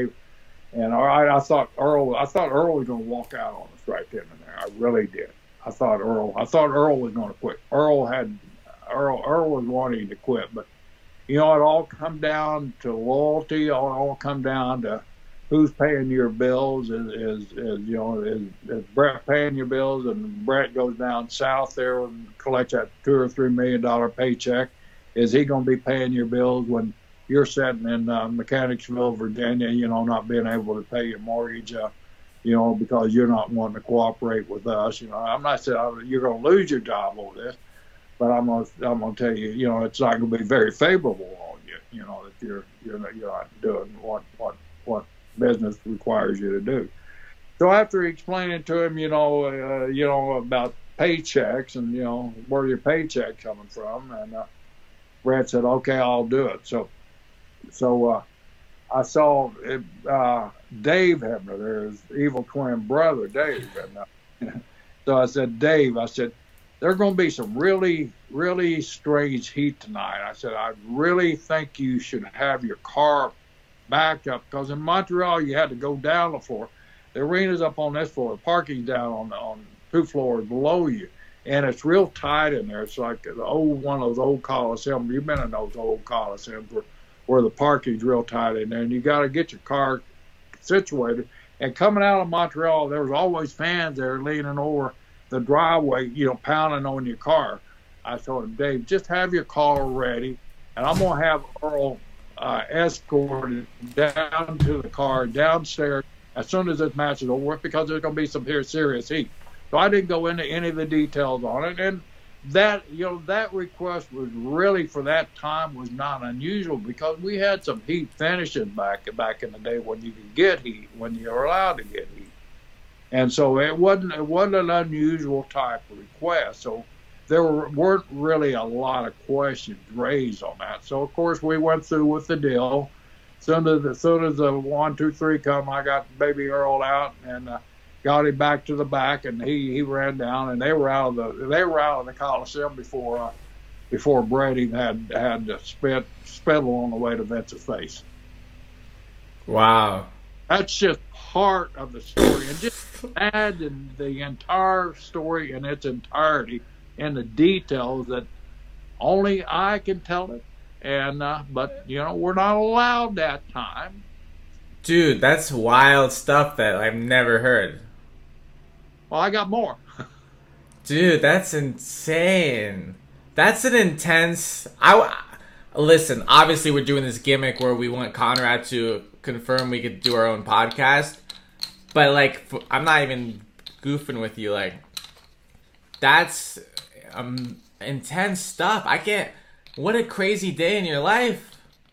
I thought Earl was going to walk out on us right then and there. I really did. I thought Earl was going to quit. Earl was wanting to quit, but it all come down to loyalty. It all come down to who's paying your bills. Is Brett paying your bills, and Brett goes down south there and collects that $2 or $3 million paycheck? Is he going to be paying your bills when you're sitting in Mechanicsville, Virginia, not being able to pay your mortgage, because you're not wanting to cooperate with us? I'm not saying you're going to lose your job over this, but I'm going to tell you, it's not going to be very favorable on you, that you're not doing what business requires you to do. So after explaining to him, about paychecks and, where your paycheck coming from, and Brett said, "Okay, I'll do it." So I saw Dave Hebner, there's evil twin brother, Dave. And so I said, "Dave," "there's going to be some really, really strange heat tonight." I said, "I really think you should have your car backed up, because in Montreal you had to go down the floor. The arena's up on this floor. The parking's down on 2 floors below you, and it's real tight in there. It's like one of those old Coliseums. You've been in those old Coliseums where the parking's real tight in there, and you got to get your car situated. And coming out of Montreal, there was always fans there leaning over the driveway, pounding on your car. I told him, Dave, just have your car ready, and I'm going to have Earl escorted down to the car downstairs as soon as this match is over, because there's going to be some serious heat. So I didn't go into any of the details on it. And that request was really, for that time, was not unusual, because we had some heat finishes back in the day when you could get heat, when you were allowed to get heat. And so it wasn't an unusual type of request. So there weren't really a lot of questions raised on that. So, of course, we went through with the deal. As soon as the 1, 2, 3 come, I got Baby Earl out and got him back to the back, and he ran down, and they were out of the Coliseum before Brady had to spittle on the way to Vince's face. Wow, that's just part of the story, and just add the entire story in its entirety and the details that only I can tell it. And but we're not allowed that time. Dude, that's wild stuff that I've never heard. Well, I got more. Dude, that's insane. That's an intense. Listen, obviously we're doing this gimmick where we want Conrad to confirm we could do our own podcast, but like, I'm not even goofing with you. Like, that's intense stuff. I can't. What a crazy day in your life.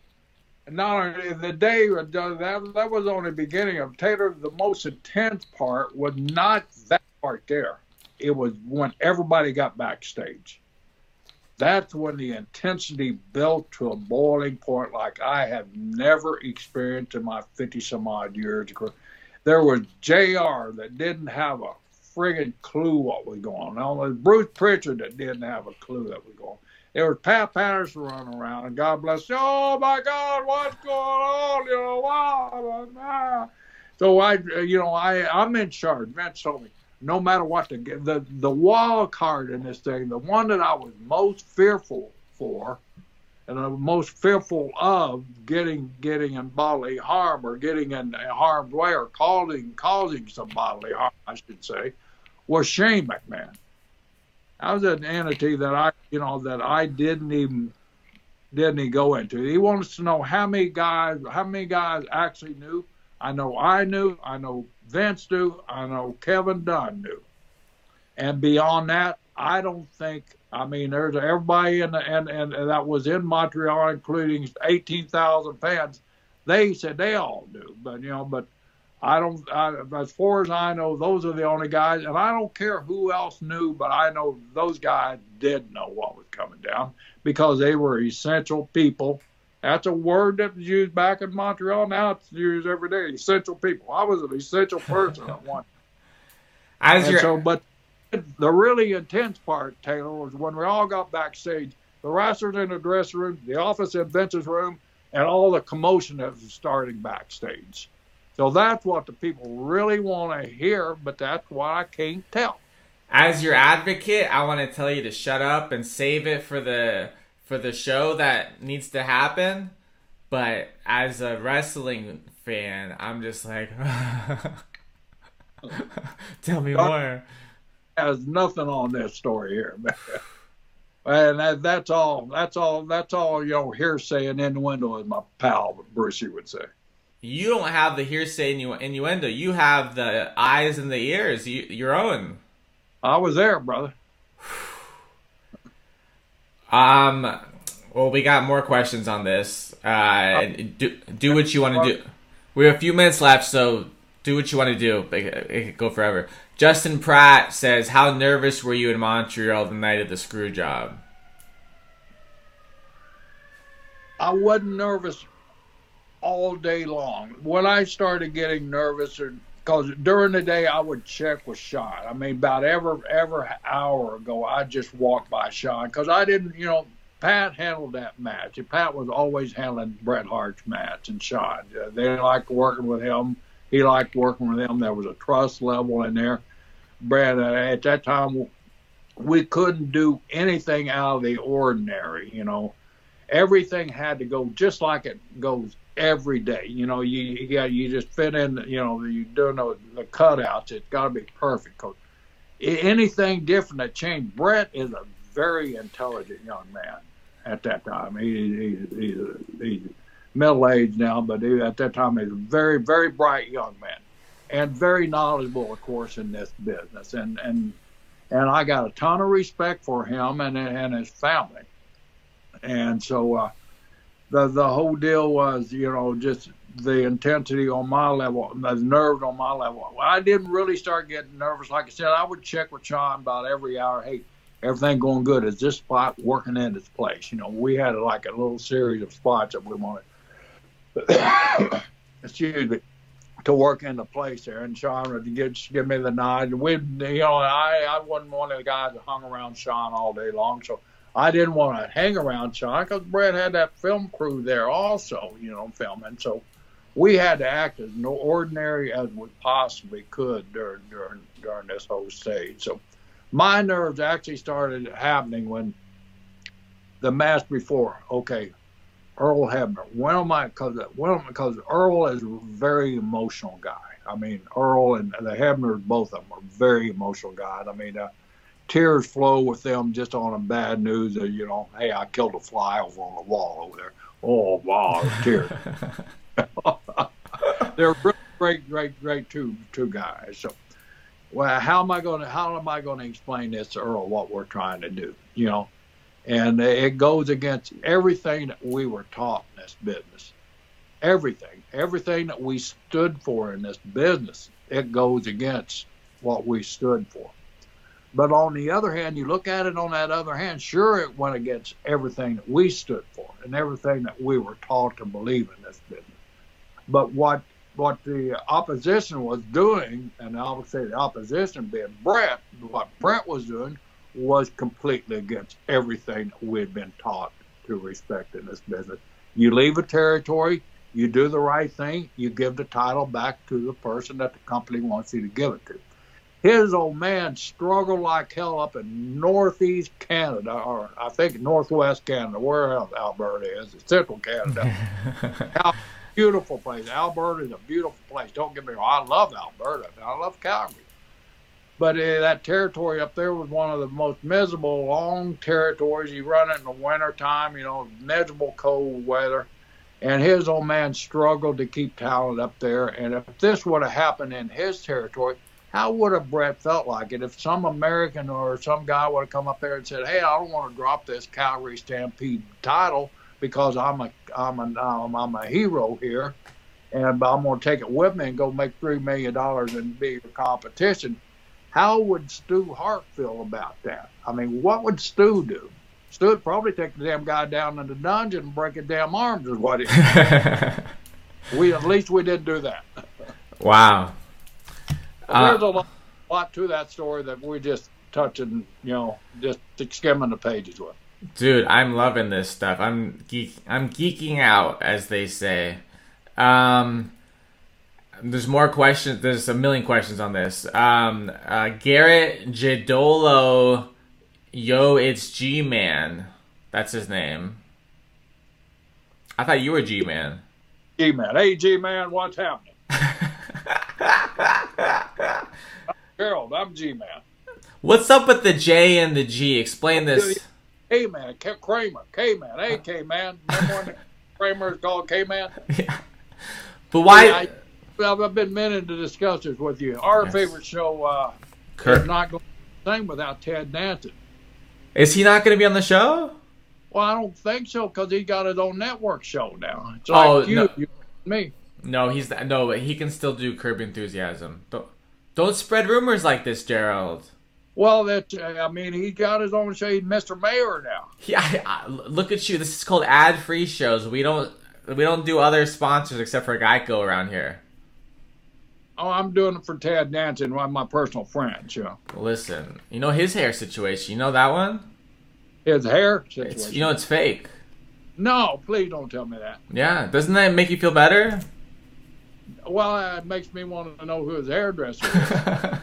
Not only the day, that was only the beginning of Taylor. The most intense part was not that part there. It was when everybody got backstage. That's when the intensity built to a boiling point like I have never experienced in my 50-some-odd years. There was JR that didn't have a friggin' clue what was going on. There was Bruce Pritchard that didn't have a clue that was going on. There was Pat Patterson running around, and God bless you. Oh my God, what's going on? Wow. So I'm in charge. Vince told me, no matter what the wild card in this thing, the one that I was most fearful for, and the most fearful of getting in bodily harm, or getting in harm's way, or causing some bodily harm, I should say, was Shane McMahon. I was an entity that I didn't even go into. He wanted to know how many guys actually knew. I know Vince knew. I know Kevin Dunn knew. And beyond that, I don't think. I mean, there's everybody and that was in Montreal, including 18,000 fans. They said they all knew, but I don't. As far as I know, those are the only guys, and I don't care who else knew, but I know those guys did know what was coming down, because they were essential people. That's a word that was used back in Montreal. Now it's used every day. Essential people. I was an essential person at one. But the really intense part, Taylor, was when we all got backstage. The wrestlers in the dressing room, the office in Vince's room, and all the commotion that was starting backstage. So that's what the people really want to hear, but that's what I can't tell. As your advocate, I want to tell you to shut up and save it for the show that needs to happen. But as a wrestling fan, I'm just like, tell me more. There's nothing on this story here, and that's all hearsay and innuendo, as my pal Brucey would say. You don't have the hearsay innuendo. You have the eyes and the ears. Your own. I was there, brother. Well, we got more questions on this. Do what you want to do. We have a few minutes left, so do what you want to do. It could go forever. Justin Pratt says, how nervous were you in Montreal the night of the screw job? I wasn't nervous all day long. When I started getting nervous, because during the day I would check with Sean. I mean, about every hour ago, I just walked by Sean, because I didn't, Pat handled that match. And Pat was always handling Bret Hart's match, and Sean. They liked working with him. He liked working with them. There was a trust level in there. Brad, at that time, we couldn't do anything out of the ordinary. Everything had to go just like it goes every day. You just fit in. You're doing the cutouts. It's got to be perfect. 'Cause anything different that changed. Brett is a very intelligent young man at that time. He's middle-aged now, but at that time he was a very, very bright young man and very knowledgeable, of course, in this business. And I got a ton of respect for him and his family. And so the whole deal was, just the intensity on my level, the nerves on my level. I didn't really start getting nervous. Like I said, I would check with Sean about every hour. Hey, everything going good? Is this spot working in its place? We had like a little series of spots that we wanted, excuse me, to work into place there. And Sean would give me the nod. And I wasn't one of the guys that hung around Sean all day long. So I didn't want to hang around Sean because Brett had that film crew there also, filming. So we had to act as ordinary as we possibly could during this whole stage. So my nerves actually started happening when the match before. Okay, Earl Hebner. Because Earl is a very emotional guy. I mean, Earl and the Hebners, both of them, are very emotional guys. I mean, tears flow with them just on the bad news of, hey, I killed a fly over on the wall over there. Oh, wow, tears. They're really great two guys. So, well, how am I going to explain this to Earl what we're trying to do? And it goes against everything that we were taught in this business. Everything that we stood for in this business, it goes against what we stood for. But on the other hand, you look at it on that other hand, sure, it went against everything that we stood for and everything that we were taught to believe in this business. But what the opposition was doing, and I would say the opposition being Brett, what Brett was doing was completely against everything that we had been taught to respect in this business. You leave a territory, you do the right thing, you give the title back to the person that the company wants you to give it to. His old man struggled like hell up in northeast Canada, or I think northwest Canada, wherever Alberta is, it's central Canada. Beautiful place. Alberta is a beautiful place. Don't get me wrong. I love Alberta. I love Calgary. But that territory up there was one of the most miserable, long territories. You run it in the wintertime, miserable cold weather. And his old man struggled to keep talent up there. And if this would have happened in his territory, how would have Brett felt like it? If some American or some guy would have come up there and said, hey, I don't want to drop this Calgary Stampede title because I'm a hero here, and I'm going to take it with me and go make $3 million and be a competition. How would Stu Hart feel about that? I mean, what would Stu do? Stu would probably take the damn guy down in the dungeon and break his damn arms is what he At least we didn't do that. Wow. There's a lot to that story that we're just touching, just skimming the pages with. Dude, I'm loving this stuff. I'm geeking out, as they say. There's more questions. There's a million questions on this. Garrett Jadolo, yo, it's G-Man. That's his name. I thought you were G-Man. G-Man. Hey, G-Man, what's happening? Harold, I'm G-Man. What's up with the J and the G? Explain this. K-Man, Kramer, K-Man. Hey, K-Man. Remember when Kramer's called K-Man? Yeah. But why... I've been meaning to discuss this with you. Our favorite show is not going to sing without Ted Danson. Is he not going to be on the show? Well, I don't think so because he got his own network show now. It's like you me. No, but he can still do Curb Enthusiasm. Don't spread rumors like this, Gerald. Well, he got his own show. He's Mr. Mayor now. Yeah, look at you. This is called ad-free shows. We don't do other sponsors except for Geico around here. Oh, I'm doing it for Ted Danson, one of my personal friends. Listen, his hair situation. You know that one? His hair situation. It's fake. No, please don't tell me that. Yeah, doesn't that make you feel better? Well, it makes me want to know who his hairdresser is.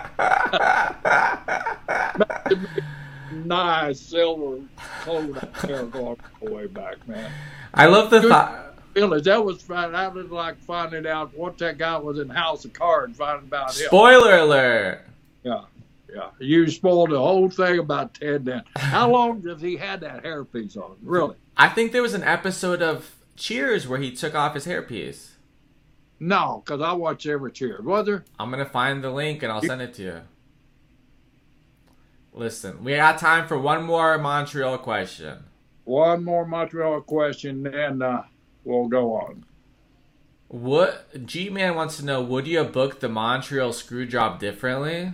Nice silver clothes hair going all the way back, man. I love the thought. Village. That was like finding out what that guy was in House of Cards, finding about him. Spoiler alert. Yeah, yeah. You spoiled the whole thing about Ted then. How long does he had that hairpiece on? Really? I think there was an episode of Cheers where he took off his hairpiece. No, because I watched every Cheers. Was there? I'm going to find the link and I'll send it to you. Listen, we got time for one more Montreal question. One more Montreal question, then we'll go on. What G-Man wants to know, would you have booked the Montreal screw job differently?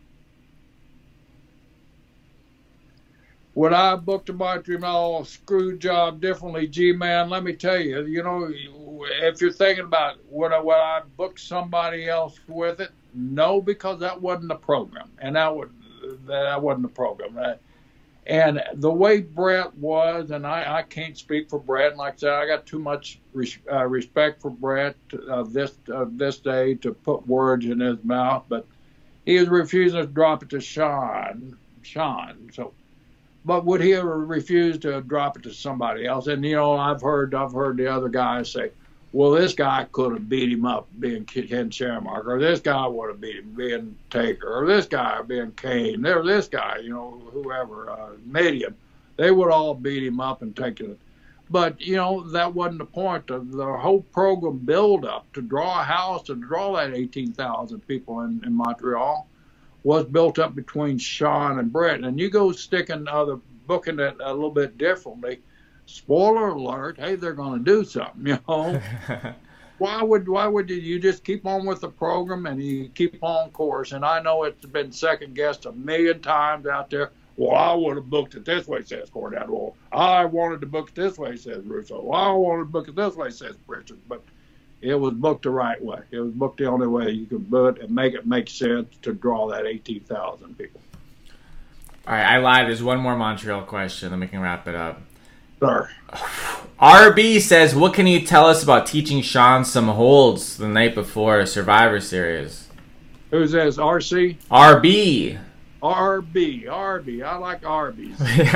Would I have booked the Montreal screw job differently, G-Man? Let me tell you, if you're thinking about would I book somebody else with it? No, because that wasn't the program, and that wasn't the program. And the way Brett was, and I can't speak for Brett, and like I said, I got too much respect for Brett this day to put words in his mouth, but he was refusing to drop it to Sean. So, but would he have refused to drop it to somebody else? And I've heard the other guys say, well, this guy could have beat him up being Ken Shamrock, or this guy would have beat him being Taker, or this guy being Kane, or this guy, whoever, Medium. They would all beat him up and take it. But, that wasn't the point. The whole program build-up to draw a house, to draw that 18,000 people in Montreal, was built up between Sean and Brett. And you go booking it a little bit differently. Spoiler alert, hey, they're going to do something, Why would you just keep on with the program and you keep on course? And I know it's been second guessed a million times out there. Well, I would have booked it this way, says Cornette. Well, I wanted to book it this way, says Russo. Well, I wanted to book it this way, says Pritchard. But it was booked the right way. It was booked the only way you could book it and make it make sense to draw that 18,000 people. All right, I lied. There's one more Montreal question, then we can wrap it up. Sure. RB says, what can you tell us about teaching Sean some holds the night before Survivor Series? Who's this? RC? RB. RB. I like Arby's.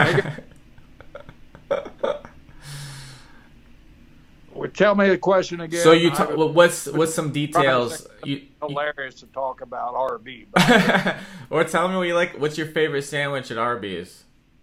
Well, tell me the question again. So what's some details? Hilarious to talk about RB. Or tell me what you like. What's your favorite sandwich at Arby's?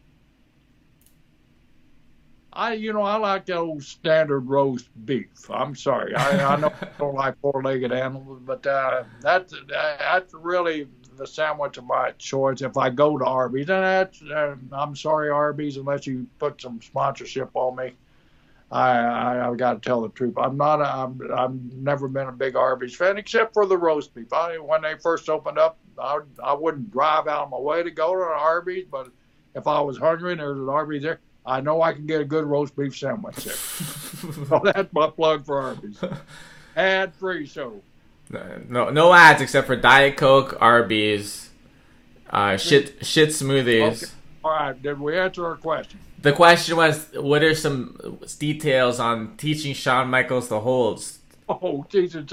I like the old standard roast beef. I'm sorry. I know I don't like four-legged animals, but that's really the sandwich of my choice if I go to Arby's. And I'm sorry, Arby's, unless you put some sponsorship on me. I've got to tell the truth. I've never been a big Arby's fan, except for the roast beef. When they first opened up, I wouldn't drive out of my way to go to an Arby's, but if I was hungry and there was an Arby's there, I know I can get a good roast beef sandwich there. So that's my plug for Arby's. Ad-free show. No ads except for Diet Coke, Arby's, shit smoothies. Okay. All right, did we answer our question? The question was, what are some details on teaching Shawn Michaels the holds? Oh, Jesus.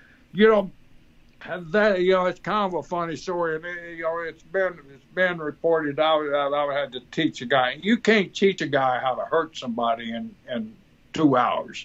It's kind of a funny story, and it's been reported. I had to teach a guy. You can't teach a guy how to hurt somebody in 2 hours.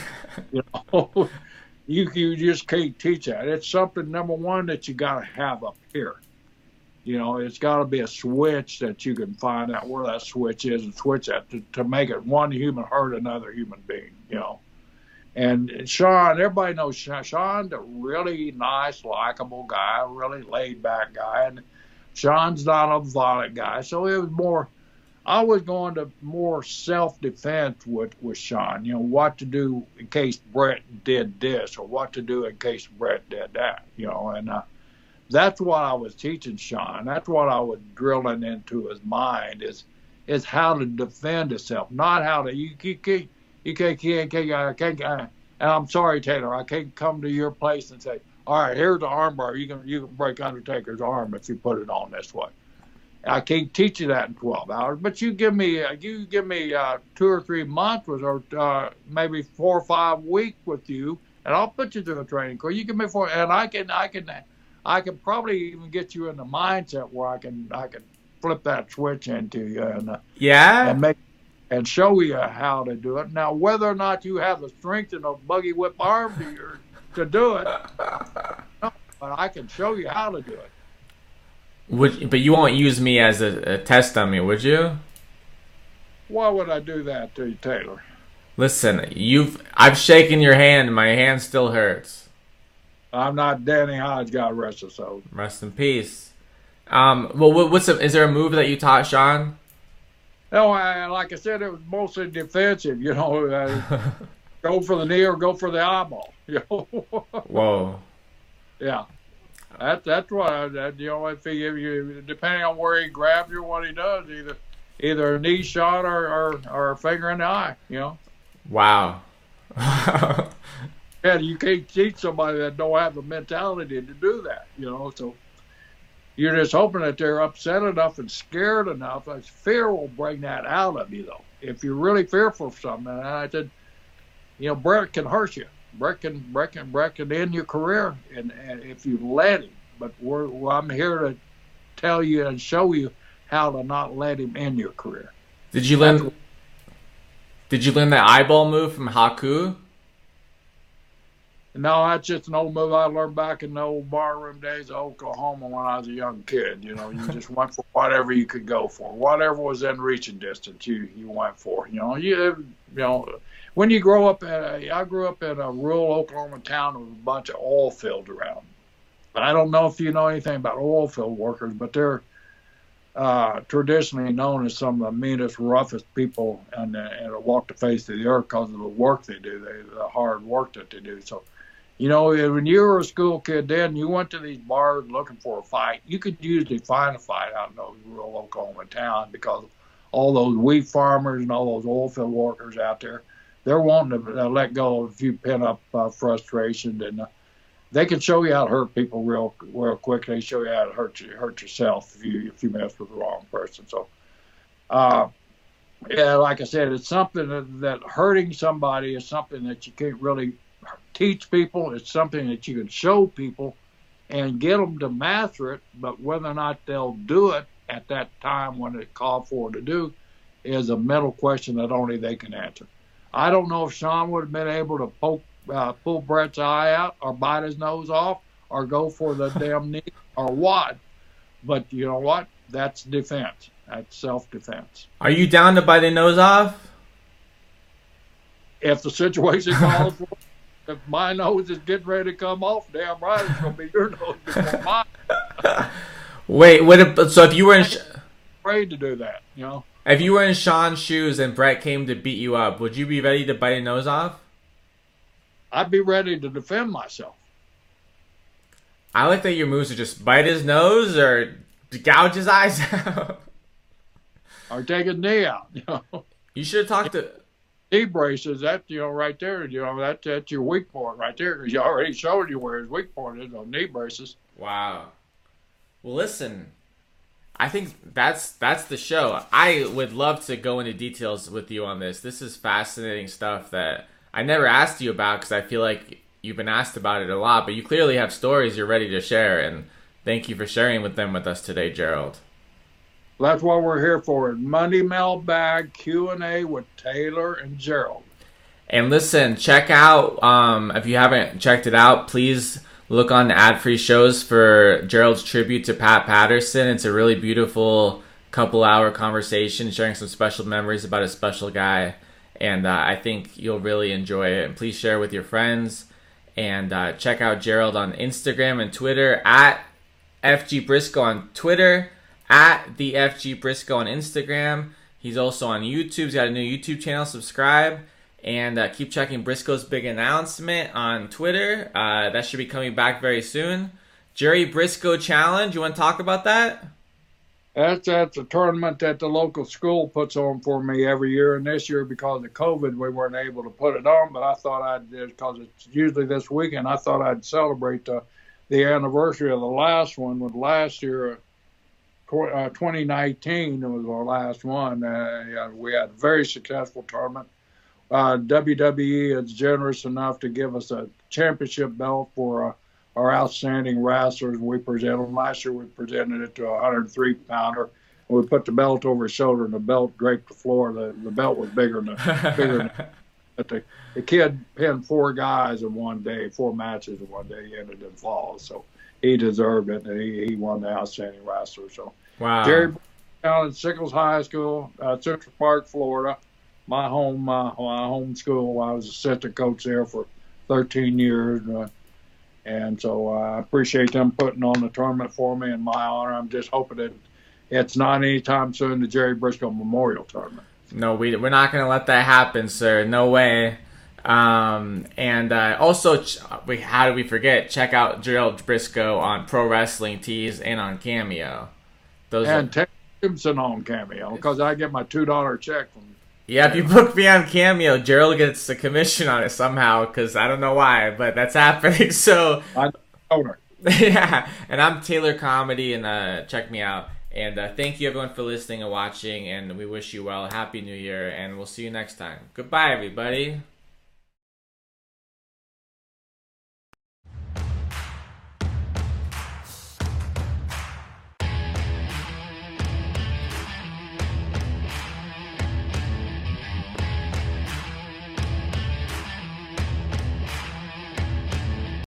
You just can't teach that. It's something, number one, that you got to have up here. It's got to be a switch that you can find out where that switch is and switch that to make it one human hurt another human being. And Sean, everybody knows Sean's a really nice, likable guy, a really laid-back guy. And Sean's not a violent guy. So it was more, I was going to more self-defense with Sean, what to do in case Brett did this or what to do in case Brett did that, and that's what I was teaching Sean. That's what I was drilling into his mind is how to defend himself, not how to, you can't, and I'm sorry, Taylor, I can't come to your place and say, all right, here's the arm bar. You can break Undertaker's arm if you put it on this way. I can't teach you that in 12 hours, but you give me 2 or 3 months or maybe 4 or 5 weeks with you, and I'll put you through a training course. You can be for, and I can probably even get you in the mindset where I can flip that switch into you Yeah. and make and show you how to do it. Now, whether or not you have the strength and a buggy whip arm to do it, no, but I can show you how to do it. But you won't use me as a test dummy, would you? Why would I do that to you, Taylor? Listen, I've shaken your hand, and my hand still hurts. I'm not Danny Hodge, God rest his soul. Rest in peace. Well, is there a move that you taught Sean? No, like I said, it was mostly defensive. Go for the knee or go for the eyeball. Whoa. Yeah. That's what if he depending on where he grabs you, what he does, either a knee shot or a finger in the eye. Wow. Yeah, you can't teach somebody that don't have the mentality to do that. So you're just hoping that they're upset enough and scared enough. Fear will bring that out of you, though. If you're really fearful of something, and I said, Brett can hurt you. Brett can end your career, and if you let him. But I'm here to tell you and show you how to not let him end your career. Did you learn that eyeball move from Haku? No, that's just an old move I learned back in the old barroom days of Oklahoma when I was a young kid. You just went for whatever you could go for, whatever was in reaching distance. You went for. When you grow up, I grew up in a rural Oklahoma town with a bunch of oil fields around. I don't know if you know anything about oil field workers, but they're traditionally known as some of the meanest, roughest people and walk the face of the earth because of the work they do, the hard work that they do. So, when you were a school kid then, you went to these bars looking for a fight. You could usually find a fight out in those rural Oklahoma towns because all those wheat farmers and all those oil field workers out there, they're wanting to let go of a few pent-up frustrations, and they can show you how to hurt people real quick. They show you how to hurt yourself if you mess with the wrong person. So, like I said, it's something that hurting somebody is something that you can't really teach people. It's something that you can show people and get them to master it. But whether or not they'll do it at that time when it's called for to do is a mental question that only they can answer. I don't know if Sean would have been able to pull Brett's eye out or bite his nose off or go for the damn knee or what. But you know what? That's defense. That's self-defense. Are you down to bite a nose off? If the situation calls for it, if my nose is getting ready to come off, damn right it's going to be your nose before mine. Wait, so if you were afraid to do that, If you were in Sean's shoes and Brett came to beat you up, would you be ready to bite a nose off? I'd be ready to defend myself. I like that your moves are just bite his nose or gouge his eyes out. Or take his knee out, You should have talked to... Knee braces, that, right there, that's your weak point right there, because you already showed you where his weak point is on knee braces. Wow. Well, listen, I think that's the show. I would love to go into details with you on this. This is fascinating stuff that I never asked you about because I feel like you've been asked about it a lot, but you clearly have stories you're ready to share, and thank you for sharing them with us today, Gerald. That's what we're here for. Monday Mailbag Q&A with Taylor and Gerald. And listen, check out, if you haven't checked it out, please look on the ad-free shows for Gerald's tribute to Pat Patterson. It's a really beautiful couple-hour conversation sharing some special memories about a special guy. And I think you'll really enjoy it. And please share with your friends. And check out Gerald on Instagram and Twitter at FG Briscoe on Twitter, at the FG Briscoe on Instagram. He's also on YouTube. He's got a new YouTube channel. Subscribe. And keep checking Briscoe's big announcement on Twitter. That should be coming back very soon. Jerry Briscoe Challenge. You want to talk about that? That's a tournament that the local school puts on for me every year. And this year, because of COVID, we weren't able to put it on. But I thought because it's usually this weekend, I thought I'd celebrate the anniversary of the last one. With last year, 2019 was our last one. We had a very successful tournament. WWE is generous enough to give us a championship belt for our outstanding wrestlers. We presented them last year. We presented it to a 103-pounder. We put the belt over his shoulder, and the belt draped the floor. The belt was bigger than but the kid pinned 4 guys in one day, 4 matches in one day. He ended in falls, so he deserved it, and he won the outstanding wrestler. So, Wow. Jerry down at Sickles High School, Central Park, Florida, my home school. I was assistant coach there for 13 years, and so I appreciate them putting on the tournament for me in my honor. I'm just hoping that it's not anytime soon the Jerry Briscoe Memorial Tournament. No, we're not going to let that happen, sir. No way. And also, how did we forget? Check out Gerald Briscoe on Pro Wrestling Tees and on Cameo. Ted Simpson on Cameo, because I get my $2 check from. Yeah, if you book me on Cameo, Gerald gets a commission on it somehow, because I don't know why, but that's happening. So I don't know. Yeah, and I'm Taylor Comedy, and check me out. And thank you, everyone, for listening and watching, and we wish you well. Happy New Year, and we'll see you next time. Goodbye, everybody.